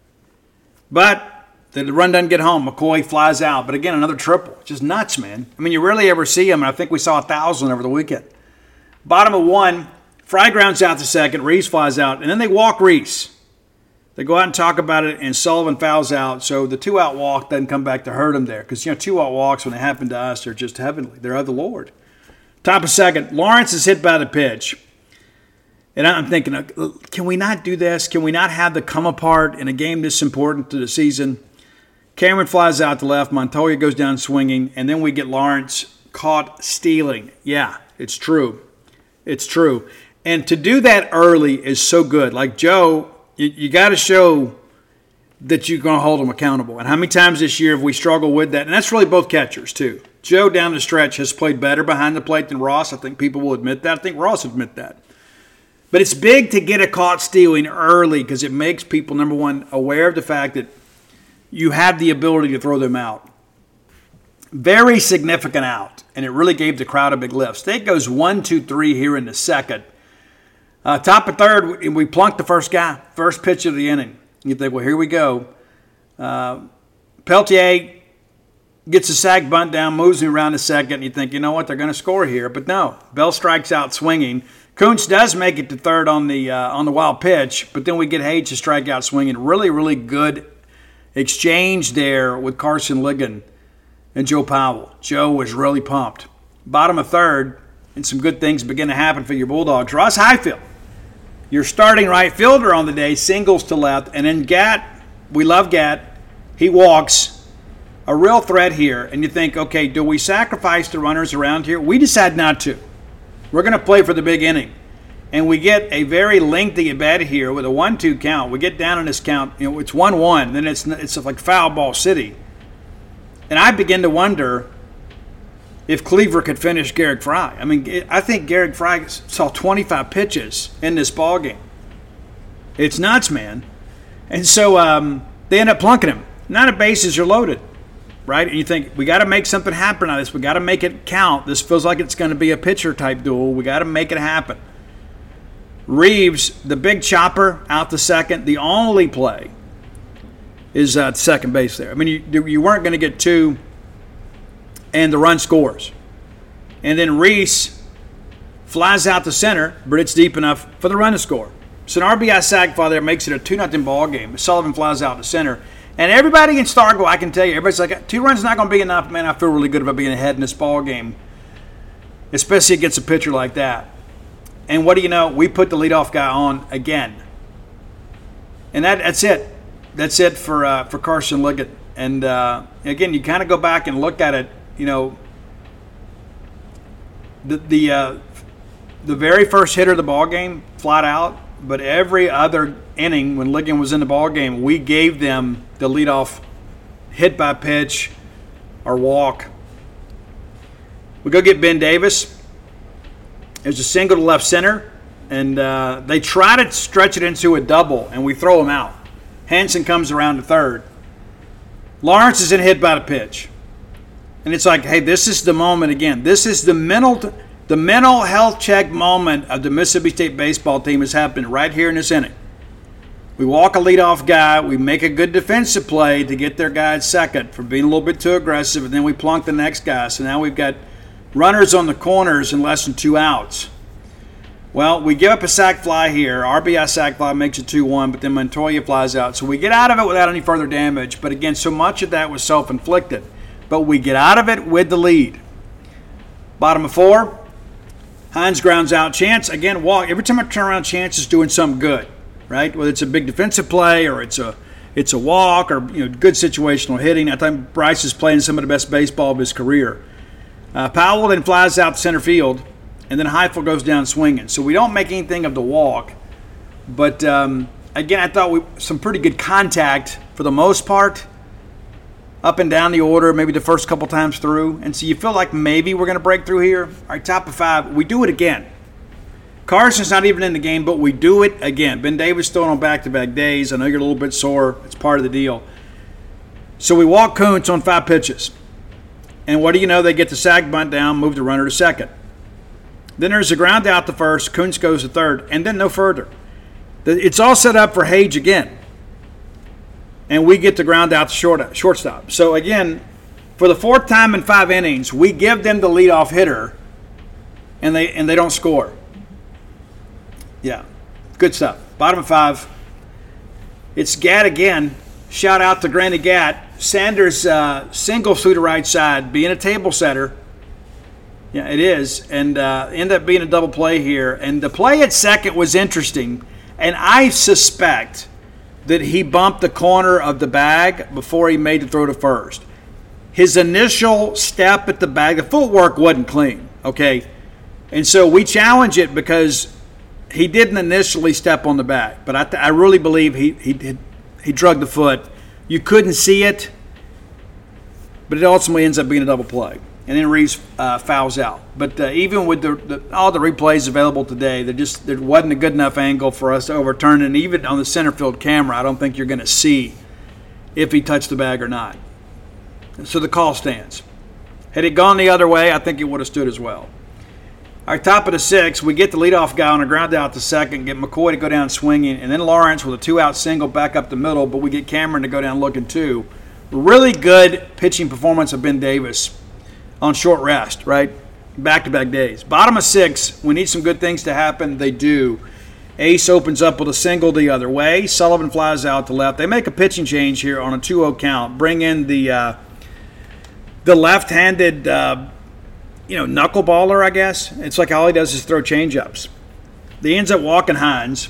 But the run doesn't get home. McCoy flies out. But again, another triple. Just nuts, man. I mean, you rarely ever see him, and I think we saw 1,000 over the weekend. Bottom of 1. Fry grounds out to second. Reese flies out. And then they walk Reese. They go out and talk about it, and Sullivan fouls out. So the 2-out walk doesn't come back to hurt him there. Because, 2-out walks, when they happen to us, they're just heavenly. They're of the Lord. Top of second. Lawrence is hit by the pitch. And I'm thinking, can we not do this? Can we not have the come apart in a game this important to the season? Cameron flies out to left. Montoya goes down swinging. And then we get Lawrence caught stealing. Yeah, it's true. It's true. And to do that early is so good. Like Joe, you got to show that you're going to hold them accountable. And how many times this year have we struggled with that? And that's really both catchers, too. Joe down the stretch has played better behind the plate than Ross. I think people will admit that. I think Ross will admit that. But it's big to get a caught stealing early because it makes people, number one, aware of the fact that you have the ability to throw them out. Very significant out. And it really gave the crowd a big lift. State goes 1-2-3 here in the second. Top of third, we plunked the first guy, first pitch of the inning. You think, well, here we go. Peltier gets a sac bunt down, moves him around the second, and you think, you know what, they're going to score here. But no, Bell strikes out swinging. Kuntz does make it to third on the wild pitch, but then we get Hage to strike out swinging. Really, really good exchange there with Carson Ligon and Joe Powell. Joe was really pumped. Bottom of third, and some good things begin to happen for your Bulldogs. Ross Highfield, your starting right fielder on the day, singles to left. And then Gatt, we love Gatt. He walks. A real threat here. And you think, okay, do we sacrifice the runners around here? We decide not to. We're going to play for the big inning. And we get a very lengthy at-bat here with a 1-2 count. We get down in this count. It's 1-1. Then it's like foul ball city. And I begin to wonder if Cleaver could finish Garrick Fry. I mean, I think Garrick Fry saw 25 pitches in this ballgame. It's nuts, man. And so they end up plunking him. Now the bases are loaded, right? And you think, we got to make something happen out of this. We got to make it count. This feels like it's going to be a pitcher-type duel. We got to make it happen. Reeves, the big chopper, out to second. The only play is second base there. I mean, you weren't going to get 2, and the run scores. And then Reese flies out to center, but it's deep enough for the run to score. So an RBI sac fly there makes it a 2-0 ball game. Sullivan flies out to center. And everybody in Starkville, I can tell you, everybody's like, 2 runs not going to be enough. Man, I feel really good about being ahead in this ball game, especially against a pitcher like that. And what do you know? We put the leadoff guy on again. And that's it. That's it for Carson Liggett. And, again, you kind of go back and look at it. The very first hitter of the ball game, flat out, but every other inning when Ligon was in the ball game, we gave them the leadoff hit by pitch or walk. We go get Ben Davis. There's a single to left center, and they try to stretch it into a double, and we throw him out. Hansen comes around to third. Lawrence is in hit by the pitch. And it's like, hey, this is the moment again. This is the mental The mental health check moment of the Mississippi State baseball team has happened right here in this inning. We walk a leadoff guy. We make a good defensive play to get their guy at second for being a little bit too aggressive, and then we plunk the next guy. So now we've got runners on the corners and less than 2 outs. Well, we give up a sac fly here. RBI sac fly makes it 2-1, but then Montoya flies out. So we get out of it without any further damage. But again, so much of that was self-inflicted. But we get out of it with the lead. Bottom of 4, Hines grounds out. Chance, again, walk. Every time I turn around, Chance is doing something good, right? Whether it's a big defensive play or it's a walk or good situational hitting. I think Bryce is playing some of the best baseball of his career. Powell then flies out to center field, and then Heifel goes down swinging. So we don't make anything of the walk. But, again, I thought some pretty good contact for the most part, up and down the order, maybe the first couple times through. And so you feel like maybe we're going to break through here. All right, top of 5, we do it again. Carson's not even in the game, but we do it again. Ben Davis still on back-to-back days. I know you're a little bit sore. It's part of the deal. So we walk Kuntz on 5 pitches. And what do you know? They get the sac bunt down, move the runner to second. Then there's a ground out to first. Kuntz goes to third, and then no further. It's all set up for Hage again. And we get the ground out to shortstop. So, again, for the 4th time in 5 innings, we give them the leadoff hitter, and they don't score. Yeah, good stuff. Bottom of 5, it's Gatt again. Shout out to Granny Gatt. Sanders singles through the right side, being a table setter. Yeah, it is. And end up being a double play here. And the play at second was interesting. And I suspect that he bumped the corner of the bag before he made the throw to first. His initial step at the bag, the footwork wasn't clean, okay? And so we challenge it because he didn't initially step on the bag. But I really believe he drugged the foot. You couldn't see it, but it ultimately ends up being a double play. And then Reeves fouls out. But even with all the replays available today, there wasn't a good enough angle for us to overturn it. And even on the center field camera, I don't think you're going to see if he touched the bag or not. So the call stands. Had it gone the other way, I think it would have stood as well. All right, top of the 6, we get the leadoff guy on a ground out to second, get McCoy to go down swinging, and then Lawrence with a 2-out single back up the middle, but we get Cameron to go down looking too. Really good pitching performance of Ben Davis on short rest, right? Back-to-back days. Bottom of 6, we need some good things to happen. They do. Ace opens up with a single the other way. Sullivan flies out to left. They make a pitching change here on a 2-0 count. Bring in the left-handed, knuckleballer, I guess. It's like all he does is throw change-ups. He ends up walking Hines.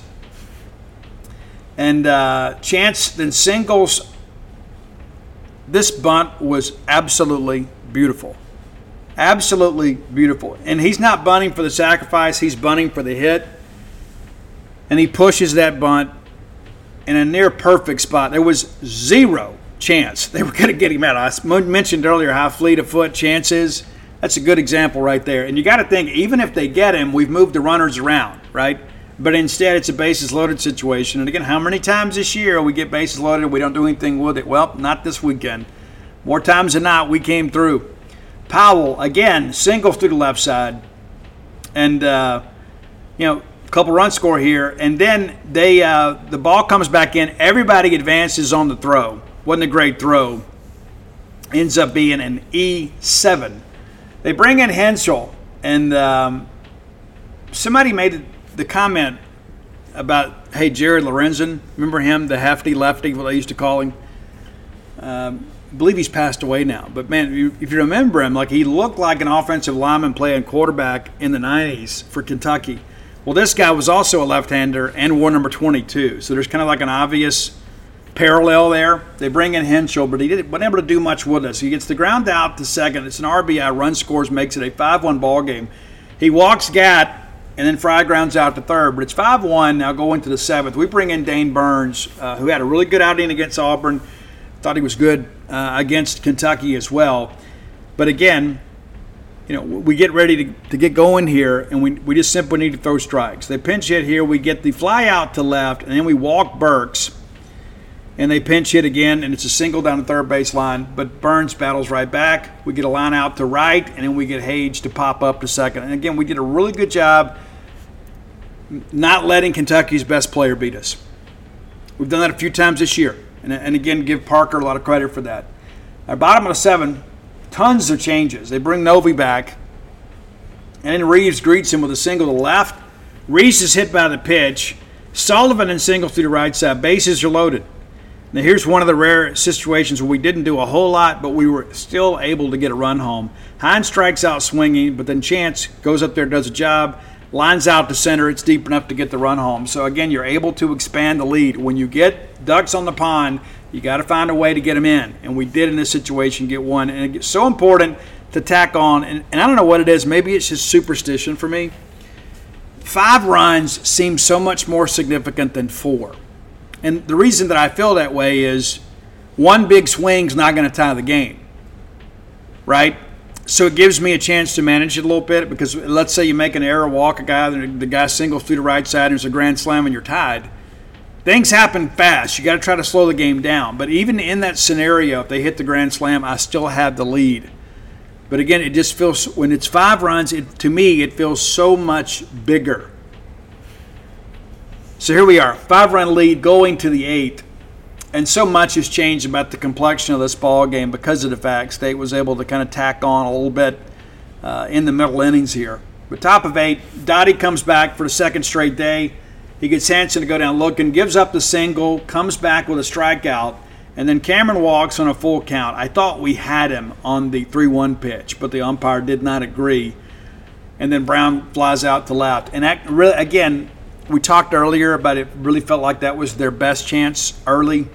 And Chance then singles. This bunt was absolutely beautiful. Absolutely beautiful. And he's not bunting for the sacrifice. He's bunting for the hit. And he pushes that bunt in a near perfect spot. There was zero chance they were going to get him out. I mentioned earlier how fleet of foot Chance is. That's a good example right there. And you got to think, even if they get him, we've moved the runners around, right? But instead, it's a bases-loaded situation. And again, how many times this year we get bases loaded and we don't do anything with it? Well, not this weekend. More times than not, we came through. Powell, again, singles through the left side. And, a couple run score here. And then the ball comes back in. Everybody advances on the throw. Wasn't a great throw. Ends up being an E7. They bring in Henschel. And somebody made the comment about, hey, Jared Lorenzen, remember him, the hefty lefty, what they used to call him? I believe he's passed away now. But, man, if you remember him, like he looked like an offensive lineman playing quarterback in the 90s for Kentucky. Well, this guy was also a left-hander and wore number 22. So there's kind of like an obvious parallel there. They bring in Henschel, but he wasn't able to do much with us. He gets the ground out to second. It's an RBI. Run scores, makes it a 5-1 ball game. He walks Gatt. And then Fry grounds out to third. But it's 5-1 now going to the 7th. We bring in Dane Burns, who had a really good outing against Auburn. Thought he was good against Kentucky as well. But again, we get ready to get going here, and we just simply need to throw strikes. They pinch hit here. We get the fly out to left, and then we walk Burks. and they pinch hit again, and it's a single down the third base line. But Burns battles right back. We get a line out to right, and then we get Hage to pop up to second. And again, we did a really good job not letting Kentucky's best player beat us. We've done that a few times this year, and again, give Parker a lot of credit for that. Our bottom of the 7, tons of changes. They bring Novi back, and then Reeves greets him with a single to the left. Reeves is hit by the pitch. Sullivan in single through the right side. Bases are loaded. Now here's one of the rare situations where we didn't do a whole lot, but we were still able to get a run home. Hines strikes out swinging, but then Chance goes up there, does a job, lines out to center. It's deep enough to get the run home. So again, you're able to expand the lead. When you get ducks on the pond, you got to find a way to get them in. And we did in this situation get one. And it's so important to tack on. And I don't know what it is. Maybe it's just superstition for me. 5 runs seem so much more significant than 4. And the reason that I feel that way is one big swing's not going to tie the game, right? So it gives me a chance to manage it a little bit, because let's say you make an error, walk a guy, the guy singles through the right side, and there's a grand slam, and you're tied. Things happen fast. You got to try to slow the game down. But even in that scenario, if they hit the grand slam, I still have the lead. But again, it just feels, when it's 5 runs, to me, it feels so much bigger. So here we are, 5-run lead going to the 8th. And so much has changed about the complexion of this ball game because of the fact State was able to kind of tack on a little bit in the middle innings here. But top of 8, Dottie comes back for the second straight day. He gets Hanson to go down looking, gives up the single, comes back with a strikeout, and then Cameron walks on a full count. I thought we had him on the 3-1 pitch, but the umpire did not agree. And then Brown flies out to left. And that really, again, we talked earlier about it really felt like that was their best chance early.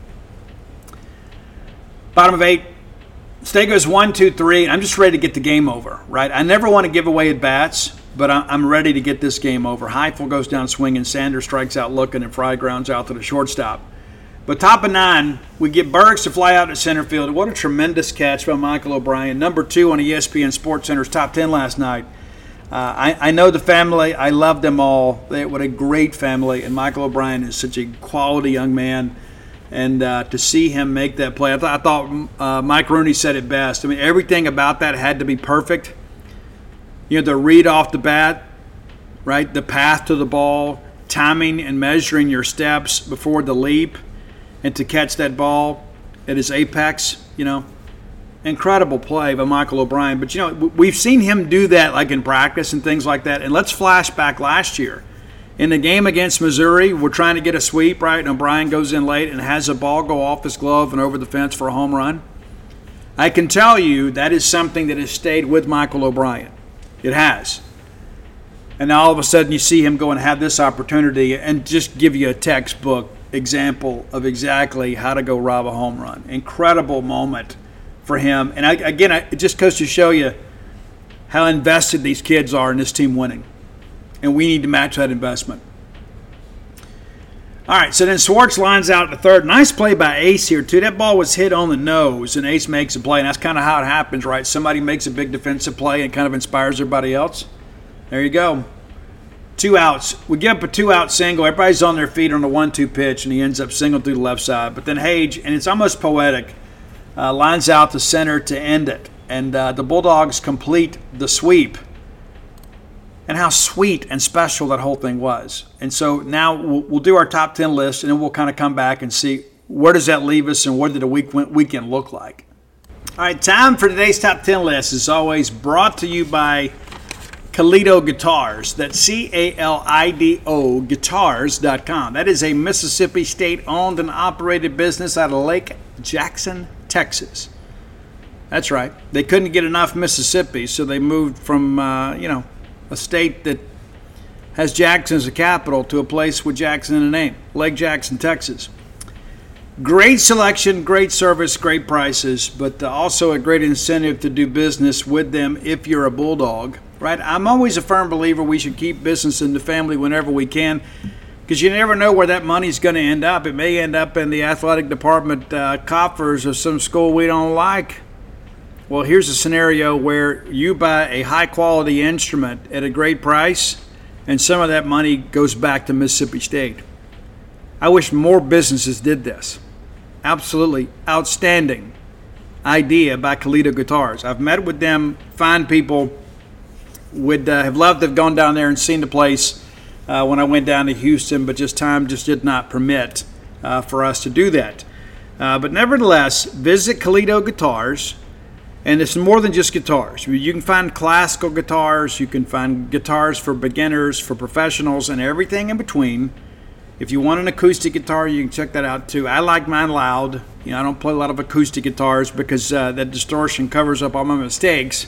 Bottom of 8, State goes 1, 2, 3. I'm just ready to get the game over, right? I never want to give away at bats, but I'm ready to get this game over. Heifel goes down swinging, Sanders strikes out looking, and Fry grounds out to the shortstop. But top of 9, we get Bergs to fly out to center field. What a tremendous catch by Michael O'Brien. Number 2 on ESPN SportsCenter's top 10 last night. I know the family. I love them all. What a great family. And Michael O'Brien is such a quality young man. And to see him make that play, I thought Mike Rooney said it best. I mean, everything about that had to be perfect. You know, the read off the bat, right? The path to the ball, timing and measuring your steps before the leap, and to catch that ball at his apex, you know. Incredible play by Michael O'Brien. But, you know, we've seen him do that like in practice and things like that. And let's flash back last year. In the game against Missouri, we're trying to get a sweep, right? And O'Brien goes in late and has a ball go off his glove and over the fence for a home run. I can tell you that is something that has stayed with Michael O'Brien. It has. And now all of a sudden you see him go and have this opportunity and just give you a textbook example of exactly how to go rob a home run. Incredible moment for him. And it just goes to show you how invested these kids are in this team winning. And we need to match that investment. All right, so then Swartz lines out to third. Nice play by Ace here, too. That ball was hit on the nose, and Ace makes a play. And that's kind of how it happens, right? Somebody makes a big defensive play and kind of inspires everybody else. There you go. 2 outs. We give up a 2-out single. Everybody's on their feet on the 1-2 pitch, and he ends up single through the left side. But then Hage, and it's almost poetic, lines out to center to end it. And the Bulldogs complete the sweep. And how sweet and special that whole thing was. And so now we'll do our top 10 list, and then we'll kind of come back and see where does that leave us and what did the weekend look like. All right, time for today's top 10 list is always brought to you by Calido Guitars. That's Calido Guitars.com. That is a Mississippi State-owned and operated business out of Lake Jackson, Texas. That's right. They couldn't get enough Mississippi, so they moved from, a state that has Jackson as a capital to a place with Jackson in the name, Lake Jackson, Texas. Great selection, great service, great prices, but also a great incentive to do business with them if you're a Bulldog, right? I'm always a firm believer we should keep business in the family whenever we can, because you never know where that money's going to end up. It may end up in the athletic department coffers of some school we don't like. Well, here's a scenario where you buy a high-quality instrument at a great price, and some of that money goes back to Mississippi State. I wish more businesses did this. absolutely outstanding idea by Kalido Guitars. I've met with them, fine people, would have loved to have gone down there and seen the place when I went down to Houston, but just time just did not permit for us to do that. But nevertheless, visit Kalido Guitars, and it's more than just guitars. You can find classical guitars, you can find guitars for beginners, for professionals, and everything in between. If you want an acoustic guitar, you can check that out too. I like mine loud. I don't play a lot of acoustic guitars because that distortion covers up all my mistakes.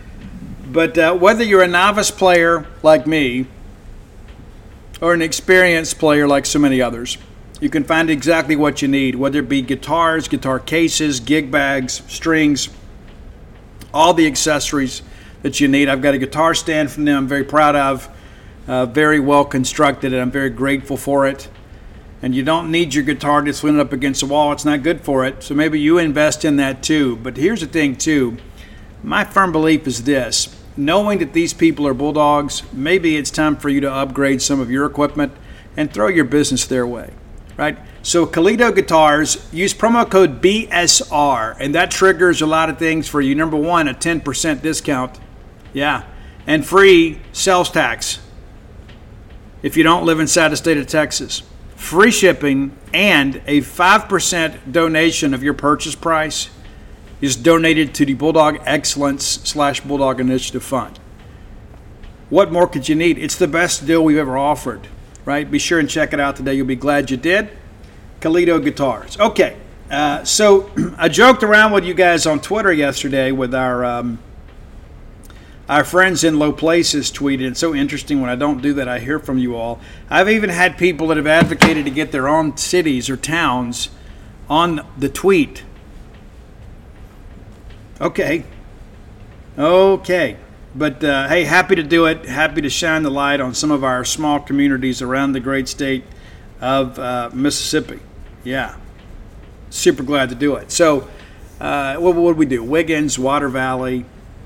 But whether you're a novice player like me or an experienced player like so many others, you can find exactly what you need, whether it be guitars, guitar cases, gig bags, strings, all the accessories that you need. I've got a guitar stand from them I'm very proud of. Very well constructed, and I'm very grateful for it. And you don't need your guitar to swing it up against the wall. It's not good for it. So maybe you invest in that too. But here's the thing too. My firm belief is this. Knowing that these people are bulldogs, maybe it's time for you to upgrade some of your equipment and throw your business their way, right? So Kalido Guitars, use promo code BSR, and that triggers a lot of things for you. Number one, a 10% discount. Yeah. And free sales tax if you don't live inside the state of Texas. Free shipping and a 5% donation of your purchase price is donated to the Bulldog Excellence / Bulldog Initiative Fund. What more could you need? It's the best deal we've ever offered, right? Be sure and check it out today. You'll be glad you did. Kalido Guitars. Okay, so I joked around with you guys on Twitter yesterday with our friends in low places tweeted. It's so interesting when I don't do that. I hear from you all. I've even had people that have advocated to get their own cities or towns on the tweet. Okay. But hey, happy to do it. Happy to shine the light on some of our small communities around the great state of Mississippi. Yeah. Super glad to do it. So what would we do? Wiggins, Water Valley,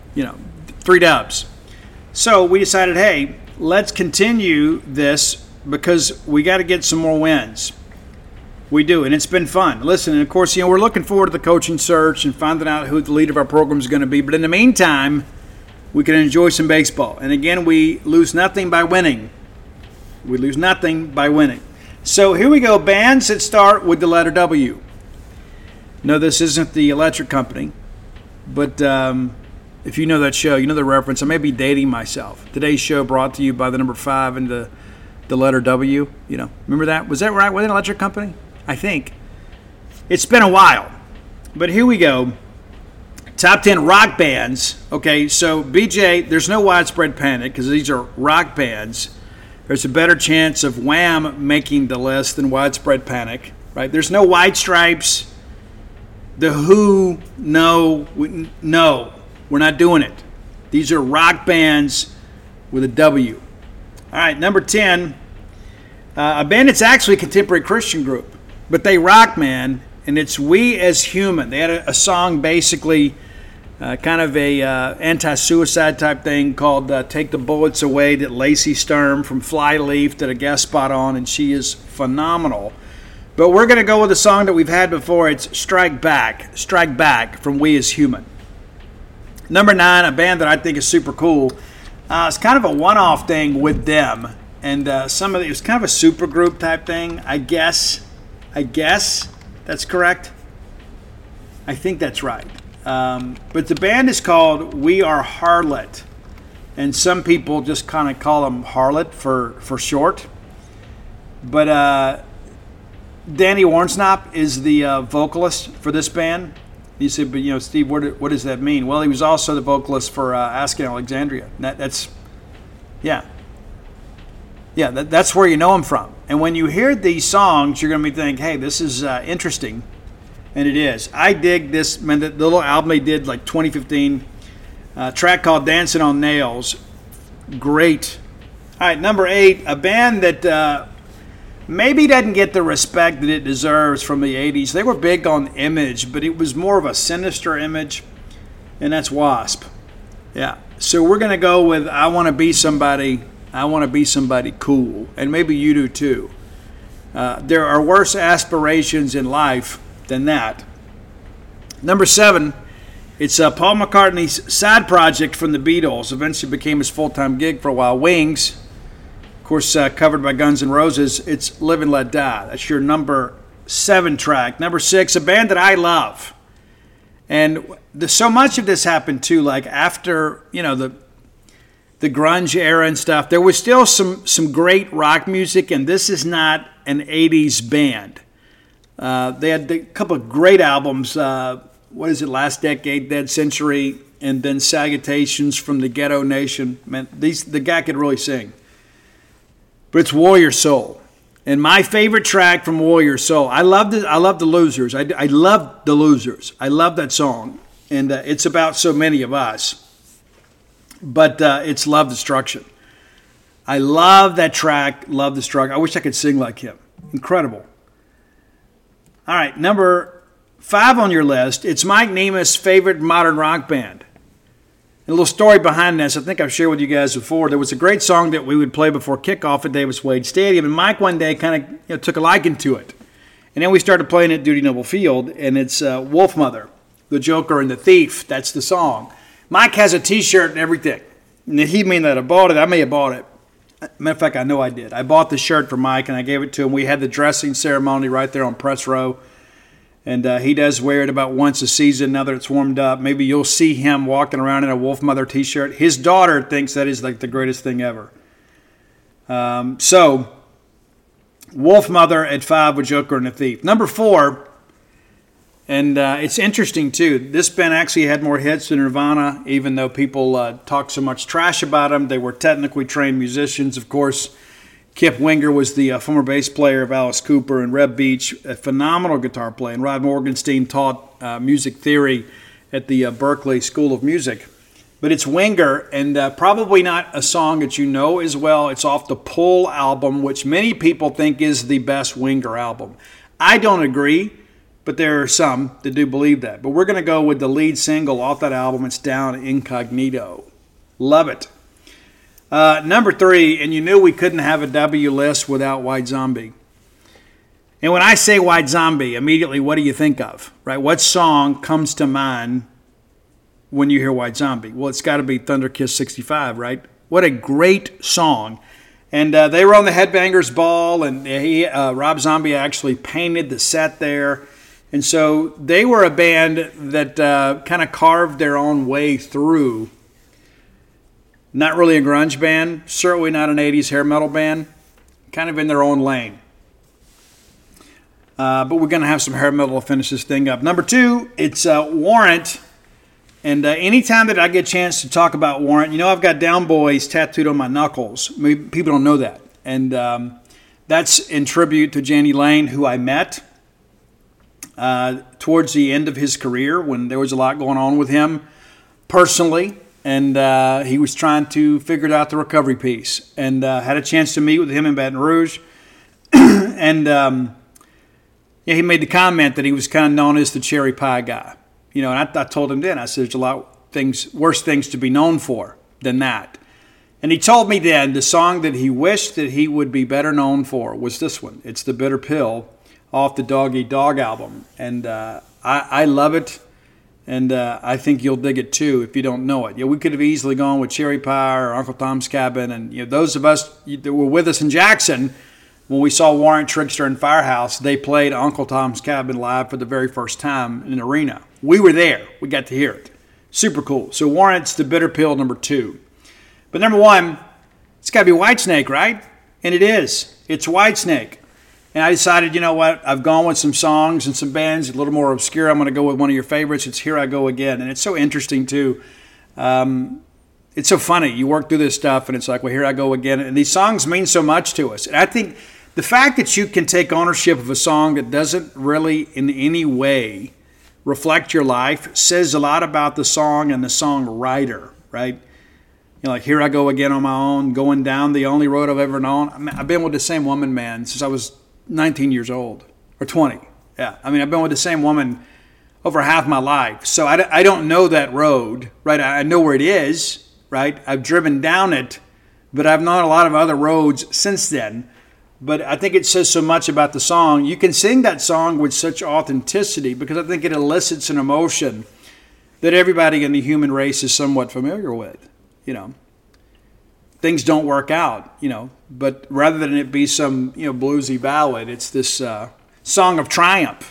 3 Dubs. So we decided, hey, let's continue this because we got to get some more wins. We do, and it's been fun. Listen, and of course, we're looking forward to the coaching search and finding out who the leader of our program is going to be. But in the meantime, we can enjoy some baseball. And again, we lose nothing by winning. We lose nothing by winning. So here we go, bands that start with the letter W. No, this isn't the electric company, but if you know that show, you know the reference. I may be dating myself. Today's show brought to you by the number 5 and the letter W. Remember that? Was that right? Was it an electric company? I think. It's been a while. But here we go. Top 10 rock bands. Okay, so BJ, there's no widespread panic because these are rock bands. There's a better chance of Wham making the list than widespread panic, right? There's no White Stripes. The Who, no, we're not doing it. These are rock bands with a W. All right, number 10, a band that's actually a contemporary Christian group, but they rock, man, and it's We as Human. They had a song basically kind of a anti-suicide type thing called Take the Bullets Away that Lacey Sturm from Flyleaf did a guest spot on, and she is phenomenal. But we're going to go with a song that we've had before. It's Strike Back from We as Human. Number 9, a band that I think is super cool. It's kind of a one-off thing with them. And it was kind of a super group type thing, I guess. That's correct. I think that's right. But the band is called We Are Harlot. And some people just kind of call them Harlot for short. But Danny Warnsnop is the vocalist for this band. He said, but Steve, what does that mean? Well, he was also the vocalist for Asking Alexandria. That's where you know him from. And when you hear these songs, you're going to be thinking, hey, this is interesting. And it is. I dig this, man, the little album they did, like 2015, track called Dancing on Nails. Great. All right, number 8, a band that maybe doesn't get the respect that it deserves from the 80s. They were big on image, but it was more of a sinister image, and that's Wasp. Yeah. So we're going to go with I Want to Be Somebody Cool, and maybe you do too. There are worse aspirations in life than that. Number 7, it's Paul McCartney's side project from the Beatles. Eventually became his full-time gig for a while. Wings, of course, covered by Guns N' Roses. It's Live and Let Die. That's your number 7 track. Number 6, a band that I love. And so much of this happened too, like after, the grunge era and stuff, there was still some great rock music, and this is not an 80s band. They had a couple of great albums. Last Decade, Dead Century, and then Salutations from the Ghetto Nation. Man, the guy could really sing. But it's Warrior Soul. And my favorite track from Warrior Soul, I love the Losers. I love the Losers. I love that song. And it's about so many of us. But it's Love Destruction. I love that track, Love Destruction. I wish I could sing like him. Incredible. All right, number 5 on your list, it's Mike Nemeth's favorite modern rock band. A little story behind this, I think I've shared with you guys before. There was a great song that we would play before kickoff at Davis Wade Stadium, and Mike one day kind of took a liking to it. And then we started playing at Dudy Noble Field, and it's Wolfmother, the Joker and the Thief. That's the song. Mike has a T-shirt and everything. And he may not have bought it. I may have bought it. Matter of fact, I know I did. I bought the shirt for Mike, and I gave it to him. We had the dressing ceremony right there on press row. And he does wear it about once a season now that it's warmed up. Maybe you'll see him walking around in a Wolfmother T-shirt. His daughter thinks that is like the greatest thing ever. So, Wolfmother at 5 with Joker and the Thief. Number 4, and it's interesting too. This band actually had more hits than Nirvana, even though people talk so much trash about them. They were technically trained musicians, of course. Kip Winger was the former bass player of Alice Cooper, and Reb Beach, a phenomenal guitar player. And Rod Morgenstein taught music theory at the Berklee School of Music. But it's Winger, and probably not a song that you know as well. It's off the Pull album, which many people think is the best Winger album. I don't agree, but there are some that do believe that. But we're going to go with the lead single off that album. It's Down Incognito. Love it. Number 3, and you knew we couldn't have a W list without White Zombie. And when I say White Zombie, immediately what do you think of? Right? What song comes to mind when you hear White Zombie? Well, it's got to be Thunder Kiss 65, right? What a great song. And they were on the Headbangers Ball, and Rob Zombie actually painted the set there. And so they were a band that kind of carved their own way through. Not really a grunge band, certainly not an 80s hair metal band, kind of in their own lane. But we're going to have some hair metal to finish this thing up. Number 2, it's Warrant. And anytime that I get a chance to talk about Warrant, I've got Down Boys tattooed on my knuckles. People don't know that. And that's in tribute to Jani Lane, who I met towards the end of his career when there was a lot going on with him personally. And he was trying to figure out the recovery piece. And had a chance to meet with him in Baton Rouge. And he made the comment that he was kind of known as the cherry pie guy. And I told him then, I said, there's a lot of worse things to be known for than that. And he told me then the song that he wished that he would be better known for was this one. It's The Bitter Pill off the Dog Eat Dog album. And I love it. And I think you'll dig it too if you don't know it. We could have easily gone with Cherry Pie or Uncle Tom's Cabin. And those of us that were with us in Jackson, when we saw Warrant, Trickster, and Firehouse, they played Uncle Tom's Cabin live for the very first time in an arena. We were there. We got to hear it. Super cool. So Warrant's The Bitter Pill, number 2. But number 1, it's got to be Whitesnake, right? And it is. It's Whitesnake. And I decided, you know what, I've gone with some songs and some bands, a little more obscure. I'm going to go with one of your favorites. It's Here I Go Again. And it's so interesting, too. It's so funny. You work through this stuff, and it's like, well, here I go again. And these songs mean so much to us. And I think the fact that you can take ownership of a song that doesn't really in any way reflect your life says a lot about the song and the songwriter, right? Like Here I Go Again on My Own, going down the only road I've ever known. I've been with the same woman, man, since I was 19 years old, or 20. Yeah, I've been with the same woman over half my life. So I don't know that road, right? I know where it is, right? I've driven down it, but I've known a lot of other roads since then. but I think it says so much about the song. You can sing that song with such authenticity because I think it elicits an emotion that everybody in the human race is somewhat familiar with. Things don't work out, but rather than it be some, bluesy ballad, it's this song of triumph,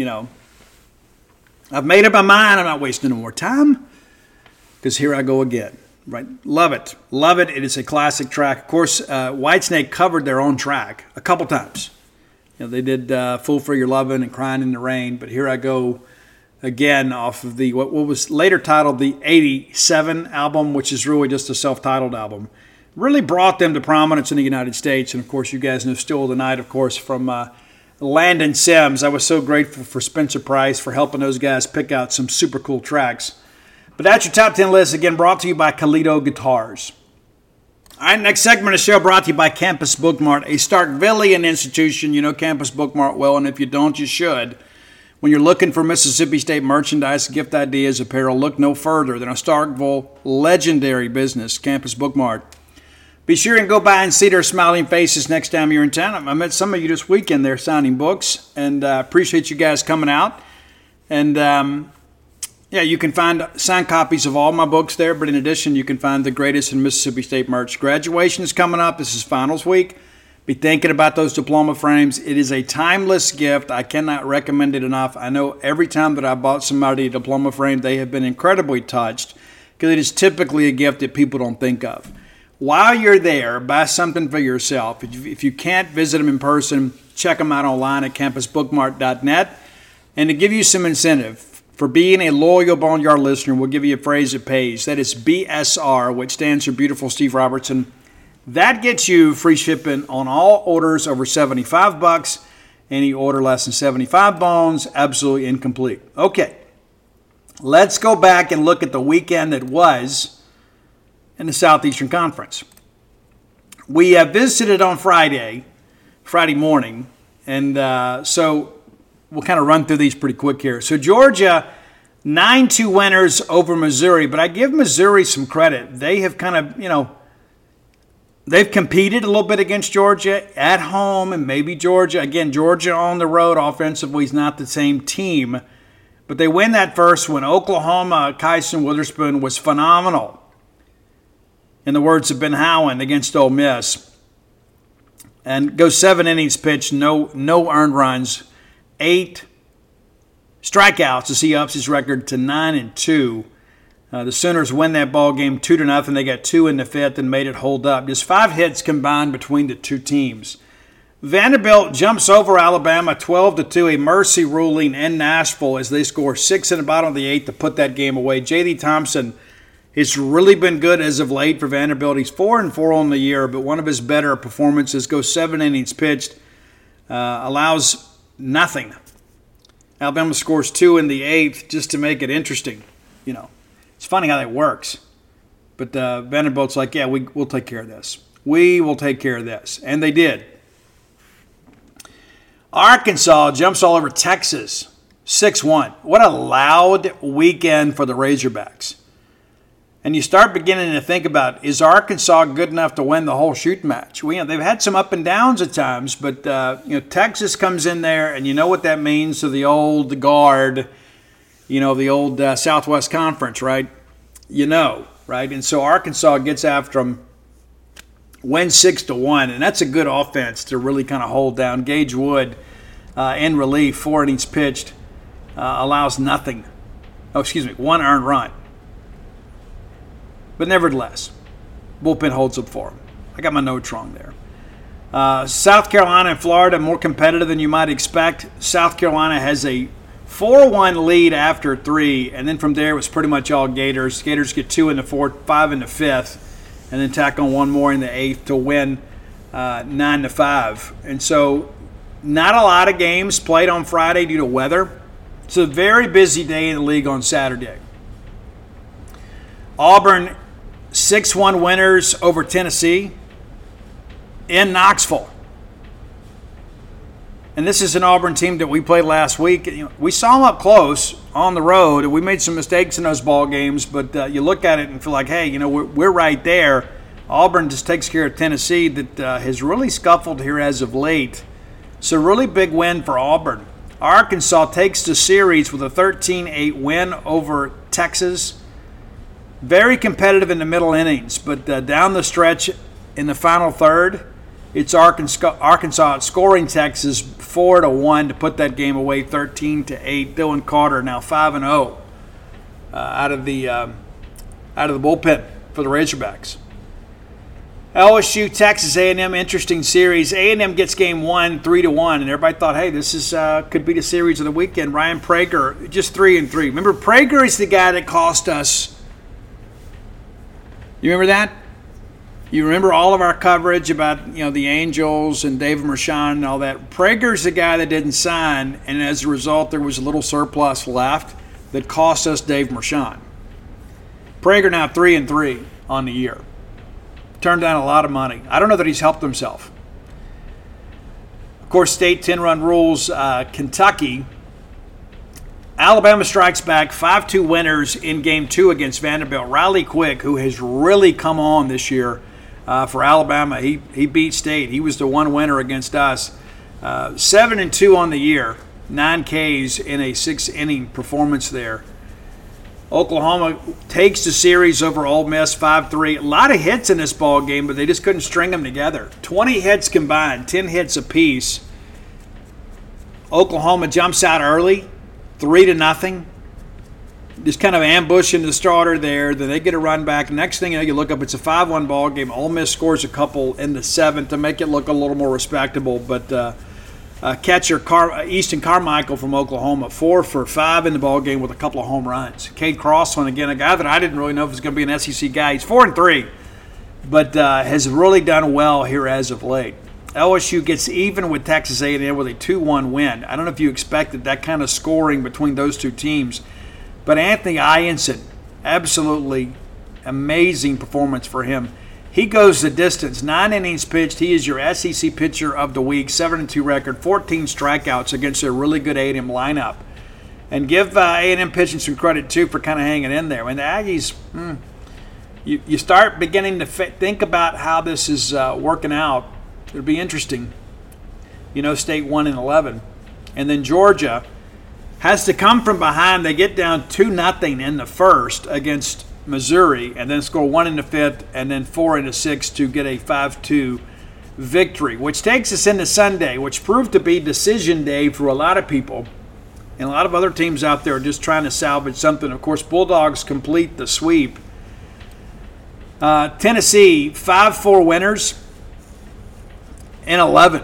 I've made up my mind. I'm not wasting no more time because here I go again. Right? Love it. Love it. It is a classic track. Of course, Whitesnake covered their own track a couple times. They did Fool for Your Lovin' and Crying in the Rain, but here I go again off of the what was later titled the 87 album, which is really just a self-titled album. Really brought them to prominence in the United States. And, of course, you guys know Still of the Night, of course, from Landon Sims. I was so grateful for Spencer Price for helping those guys pick out some super cool tracks. But that's your top 10 list, again, brought to you by Kalido Guitars. All right, next segment of the show brought to you by Campus Bookmart, a Starkvillian institution. You know Campus Bookmart well, and if you don't, you should. When you're looking for Mississippi State merchandise, gift ideas, apparel, look no further than a Starkville legendary business, Campus Bookmart. Be sure and go by and see their smiling faces next time you're in town. I met some of you this weekend there signing books, and I appreciate you guys coming out. And, you can find signed copies of all my books there, but in addition, you can find the greatest in Mississippi State merch. Graduation is coming up. This is finals week. Be thinking about those diploma frames. It is a timeless gift. I cannot recommend it enough. I know every time that I bought somebody a diploma frame, they have been incredibly touched because it is typically a gift that people don't think of. While you're there, buy something for yourself. If you can't visit them in person, check them out online at campusbookmart.net. And to give you some incentive, for being a loyal Boneyard listener, we'll give you a phrase that pays. That is BSR, which stands for Beautiful Steve Robertson. That gets you free shipping on all orders over $75. Any order less than 75 bones, absolutely incomplete. Okay, let's go back and look at the weekend that was in the Southeastern Conference. We visited on Friday morning, and so we'll kind of run through these pretty quick here. So Georgia, 9-2 winners over Missouri, but I give Missouri some credit. They have kind of, they've competed a little bit against Georgia at home and maybe Georgia. Again, Georgia on the road offensively is not the same team, but they win that first one. Oklahoma, Kyson Witherspoon was phenomenal. In the words of Ben Howland against Ole Miss. And goes 7 innings pitched, no earned runs. 8 strikeouts as he ups his record to 9-2. The Sooners win that ball game 2-0. They got 2 in the fifth and made it hold up. Just 5 hits combined between the two teams. Vanderbilt jumps over Alabama 12-2, a mercy ruling in Nashville as they score 6 in the bottom of the 8th to put that game away. J.D. Thompson has really been good as of late for Vanderbilt. He's 4-4 on the year, but one of his better performances goes 7 innings pitched, allows nothing. Alabama scores 2 in the 8th just to make it interesting. It's funny how that works. But Vanderbilt's like, yeah, we'll take care of this. We will take care of this. And they did. Arkansas jumps all over Texas, 6-1. What a loud weekend for the Razorbacks. And you start beginning to think about, is Arkansas good enough to win the whole shoot match? They've had some up and downs at times, but Texas comes in there, and you know what that means to the old guard, the old Southwest Conference, right? Right? And so Arkansas gets after them, wins 6-1, and that's a good offense to really kind of hold down. Gage Wood in relief, 4 innings pitched, allows nothing. 1 earned run. But nevertheless, bullpen holds up for him. I got my notes wrong there. South Carolina and Florida, more competitive than you might expect. South Carolina has a 4-1 lead after 3, and then from there it was pretty much all Gators. Gators get 2 in the 4th, 5 in the 5th, and then tack on 1 more in the 8th to win 9-5. And so not a lot of games played on Friday due to weather. It's a very busy day in the league on Saturday. Auburn, 6-1 winners over Tennessee in Knoxville. And this is an Auburn team that we played last week. We saw them up close on the road. We made some mistakes in those ball games, but you look at it and feel like, hey, we're right there. Auburn just takes care of Tennessee that has really scuffled here as of late. It's a really big win for Auburn. Arkansas takes the series with a 13-8 win over Texas. Very competitive in the middle innings, but down the stretch in the final third, it's Arkansas scoring Texas 4-1 to put that game away 13-8. Dylan Carter now 5-0 out of the bullpen for the Razorbacks. LSU, Texas A&M, interesting series. A&M gets game 1, 3-1, and everybody thought, hey, this is could be the series of the weekend. Ryan Prager, just 3-3. Remember, Prager is the guy that cost us. You remember that? You remember all of our coverage about the Angels and David Mershon and all that. Prager's the guy that didn't sign, and as a result, there was a little surplus left that cost us Dave Mershon. Prager now 3-3 on the year. Turned down a lot of money. I don't know that he's helped himself. Of course, state 10-run rules. Kentucky. Alabama strikes back 5-2 winners in Game 2 against Vanderbilt. Riley Quick, who has really come on this year for Alabama, he beat State. He was the one winner against us. 7-2 on the year, 9 Ks in a 6-inning performance there. Oklahoma takes the series over Ole Miss 5-3. A lot of hits in this ball game, but they just couldn't string them together. 20 hits combined, 10 hits apiece. Oklahoma jumps out early, 3-0. Just kind of ambushing the starter there. Then they get a run back. Next thing you look up, it's a 5-1 ball game. Ole Miss scores a couple in the 7th to make it look a little more respectable. But catcher Easton Carmichael from Oklahoma, 4 for 5 in the ball game with a couple of home runs. Cade Crossland, again, a guy that I didn't really know if was going to be an SEC guy. He's 4-3, but has really done well here as of late. LSU gets even with Texas A&M with a 2-1 win. I don't know if you expected that kind of scoring between those two teams, but Anthony Ianson, absolutely amazing performance for him. He goes the distance. 9 innings pitched. He is your SEC pitcher of the week. 7-2 record. 14 strikeouts against a really good A&M lineup. And give A&M pitching some credit, too, for kind of hanging in there. When the Aggies, you start beginning to think about how this is working out. It'll be interesting. State 1-11. And then Georgia has to come from behind. They get down 2-0 in the first against Missouri, and then score 1 in the 5th, and then 4 in the 6th to get a 5-2 victory, which takes us into Sunday, which proved to be decision day for a lot of people. And a lot of other teams out there are just trying to salvage something. Of course, Bulldogs complete the sweep. Tennessee, 5-4 winners in 11.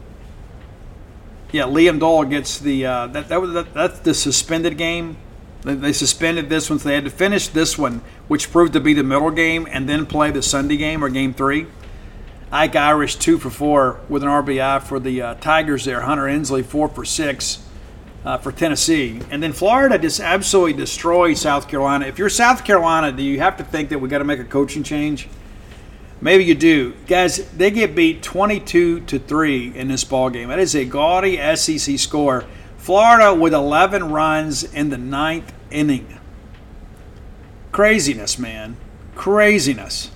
Yeah, Liam Dole gets the that's the suspended game. They suspended this one, so they had to finish this one, which proved to be the middle game, and then play the Sunday game or Game 3. Ike Irish 2 for 4 with an RBI for the Tigers there. Hunter Ensley 4 for 6 for Tennessee. And then Florida just absolutely destroyed South Carolina. If you're South Carolina, do you have to think that we got to make a coaching change? Maybe you do. Guys, they get beat 22-3 in this ball game. That is a gaudy SEC score. Florida with 11 runs in the 9th inning. Craziness, man. Craziness.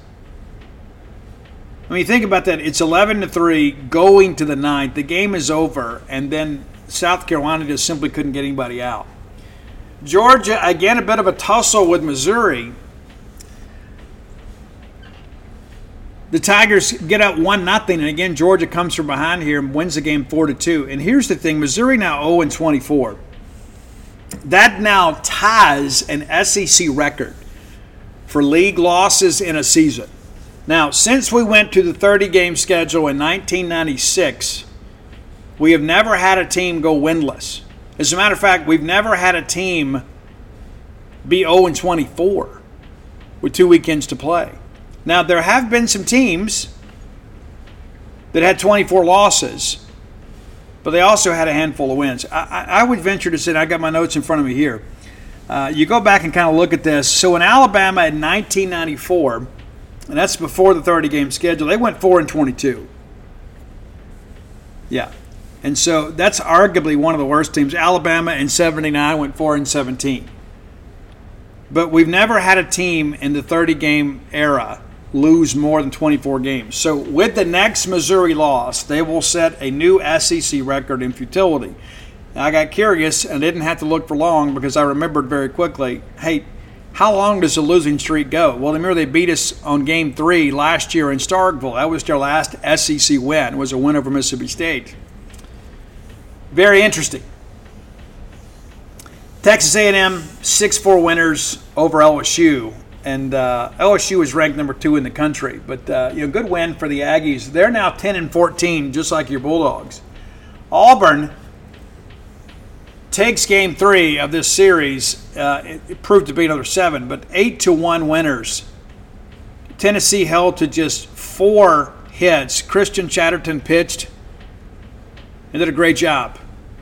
I mean, think about that. It's 11-3 going to the 9th. The game is over, and then South Carolina just simply couldn't get anybody out. Georgia, again, a bit of a tussle with Missouri. The Tigers get up 1-0, and again, Georgia comes from behind here and wins the game 4-2. And here's the thing, Missouri now 0-24. That now ties an SEC record for league losses in a season. Now, since we went to the 30-game schedule in 1996, we have never had a team go winless. As a matter of fact, we've never had a team be 0-24 with 2 weekends to play. Now, there have been some teams that had 24 losses, but they also had a handful of wins. I would venture to say, I got my notes in front of me here. You go back and kind of look at this. So in Alabama in 1994, and that's before the 30-game schedule, they went 4-22. Yeah. And so that's arguably one of the worst teams. Alabama in 79 went 4-17. But we've never had a team in the 30-game era lose more than 24 games. So with the next Missouri loss, they will set a new SEC record in futility. Now, I got curious and didn't have to look for long because I remembered very quickly, hey, how long does the losing streak go? Well, remember they beat us on Game 3 last year in Starkville. That was their last SEC win. It was a win over Mississippi State. Very interesting. Texas A&M, 6-4 winners over LSU. And LSU is ranked number 2 in the country. But, good win for the Aggies. They're now 10-14, just like your Bulldogs. Auburn takes Game 3 of this series. It proved to be another 7, but 8-1 winners. Tennessee held to just 4 hits. Christian Chatterton pitched and did a great job.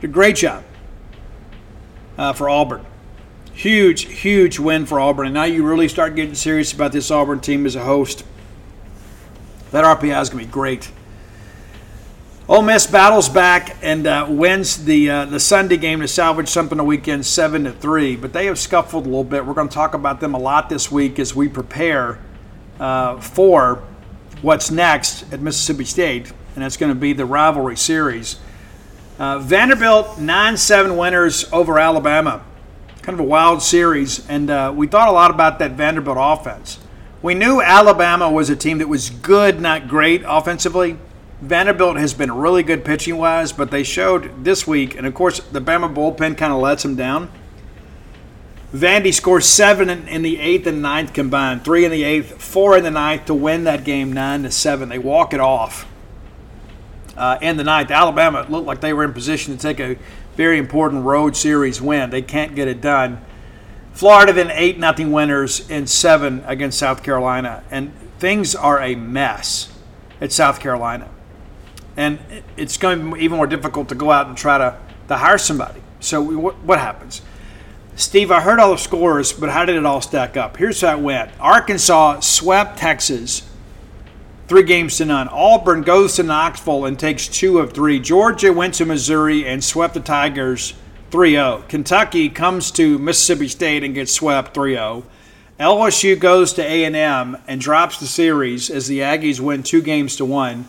For Auburn. Huge win for Auburn. And now you really start getting serious about this Auburn team as a host. That RPI is going to be great. Ole Miss battles back and wins the Sunday game to salvage something the weekend 7-3. But they have scuffled a little bit. We're going to talk about them a lot this week as we prepare for what's next at Mississippi State. And that's going to be the rivalry series. Vanderbilt, 9-7 winners over Alabama. Kind of a wild series. And we thought a lot about that Vanderbilt offense. We knew Alabama was a team that was good, not great offensively. Vanderbilt has been really good pitching-wise, but they showed this week, and of course the Bama bullpen kind of lets them down. Vandy scores 7 in the 8th and 9th combined, 3 in the 8th, 4 in the 9th to win that game 9-7. They walk it off in the 9th. Alabama looked like they were in position to take a very important road series win. They can't get it done. Florida then 8-0 winners in 7 against South Carolina, and things are a mess at South Carolina. And it's going to be even more difficult to go out and try to hire somebody. So what happens? Steve, I heard all the scores, but how did it all stack up? Here's how it went. Arkansas swept Texas 3-0. Auburn goes to Knoxville and takes 2 of 3. Georgia went to Missouri and swept the Tigers 3-0. Kentucky comes to Mississippi State and gets swept 3-0. LSU goes to A&M and drops the series as the Aggies win 2-1.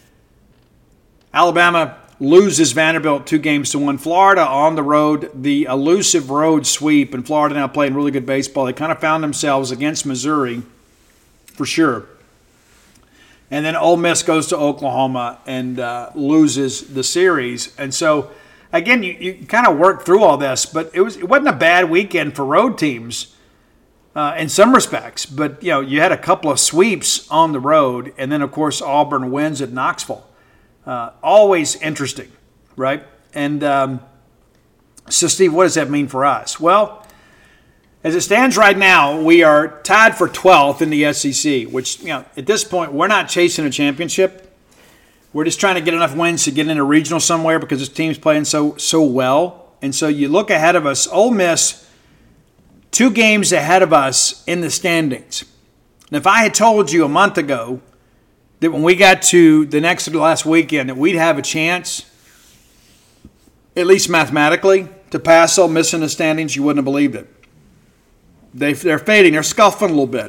Alabama loses Vanderbilt 2-1. Florida on the road, the elusive road sweep, and Florida now playing really good baseball. They kind of found themselves against Missouri for sure. And then Ole Miss goes to Oklahoma and loses the series. And so, again, you kind of work through all this, but it wasn't a bad weekend for road teams in some respects. But, you had a couple of sweeps on the road, and then, of course, Auburn wins at Knoxville. Always interesting, right? And so, Steve, what does that mean for us? Well, as it stands right now, we are tied for 12th in the SEC, which, at this point, we're not chasing a championship. We're just trying to get enough wins to get in a regional somewhere because this team's playing so well. And so you look ahead of us, Ole Miss, 2 games ahead of us in the standings. And if I had told you a month ago that when we got to the next to the last weekend that we'd have a chance, at least mathematically, to pass Ole Miss in the standings, you wouldn't have believed it. They're fading. They're scuffling a little bit.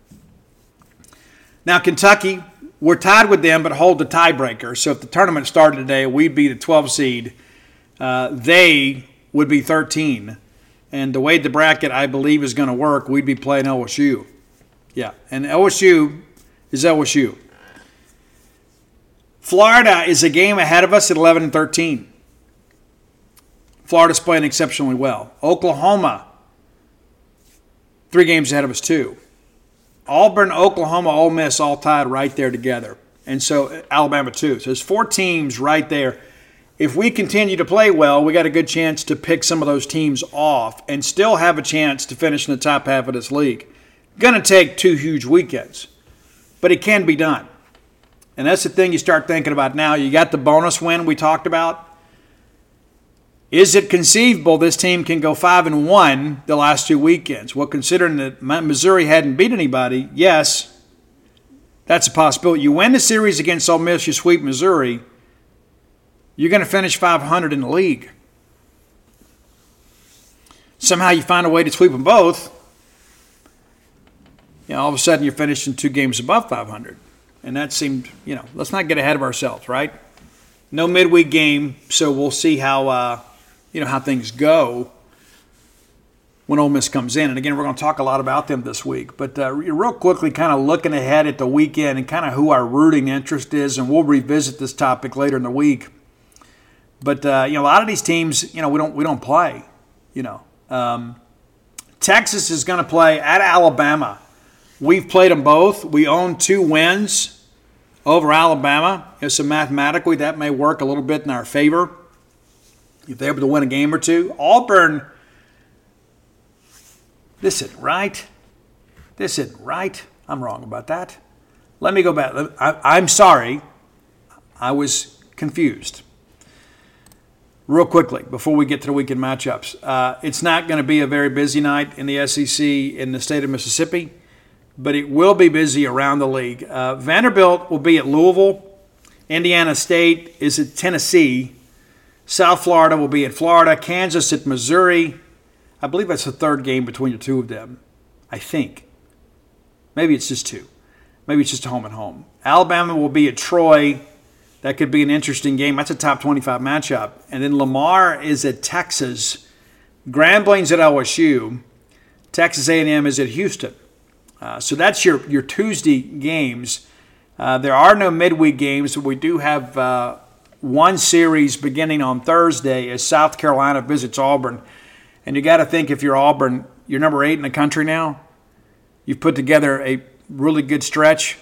Now, Kentucky, we're tied with them but hold the tiebreaker. So if the tournament started today, we'd be the 12 seed. They would be 13. And the way the bracket, I believe, is going to work, we'd be playing LSU. Yeah, and LSU is LSU. Florida is a game ahead of us at 11-13. Florida's playing exceptionally well. Oklahoma, 3 games ahead of us too. Auburn, Oklahoma, Ole Miss all tied right there together. And so Alabama too. So there's 4 teams right there. If we continue to play well, we got a good chance to pick some of those teams off and still have a chance to finish in the top half of this league. Going to take 2 huge weekends, but it can be done. And that's the thing you start thinking about now. You got the bonus win we talked about. Is it conceivable this team can go 5-1 the last 2 weekends? Well, considering that Missouri hadn't beat anybody, yes, that's a possibility. You win the series against Ole Miss, you sweep Missouri, you're going to finish 500 in the league. Somehow you find a way to sweep them both. all of a sudden you're finishing 2 games above 500. And that seemed, let's not get ahead of ourselves, right? No midweek game, so we'll see how things go when Ole Miss comes in. And again, we're going to talk a lot about them this week. But real quickly, kind of looking ahead at the weekend and kind of who our rooting interest is, and we'll revisit this topic later in the week. But a lot of these teams, we don't play. Texas is going to play at Alabama. We've played them both. We own 2 wins over Alabama. So mathematically, that may work a little bit in our favor if they're able to win a game or two. Auburn, this isn't right. I'm wrong about that. Let me go back. I'm sorry. I was confused. Real quickly, before we get to the weekend matchups, it's not going to be a very busy night in the SEC in the state of Mississippi, but it will be busy around the league. Vanderbilt will be at Louisville. Indiana State is at Tennessee. South Florida will be at Florida. Kansas at Missouri. I believe that's the 3rd game between the 2 of them. I think. Maybe it's just 2. Maybe it's just a home and home. Alabama will be at Troy. That could be an interesting game. That's a top 25 matchup. And then Lamar is at Texas. Grambling's at LSU. Texas A&M is at Houston. So that's your Tuesday games. There are no midweek games, but we do have one series beginning on Thursday as South Carolina visits Auburn. And you got to think, if you're Auburn, you're number 8 in the country now. You've put together a really good stretch.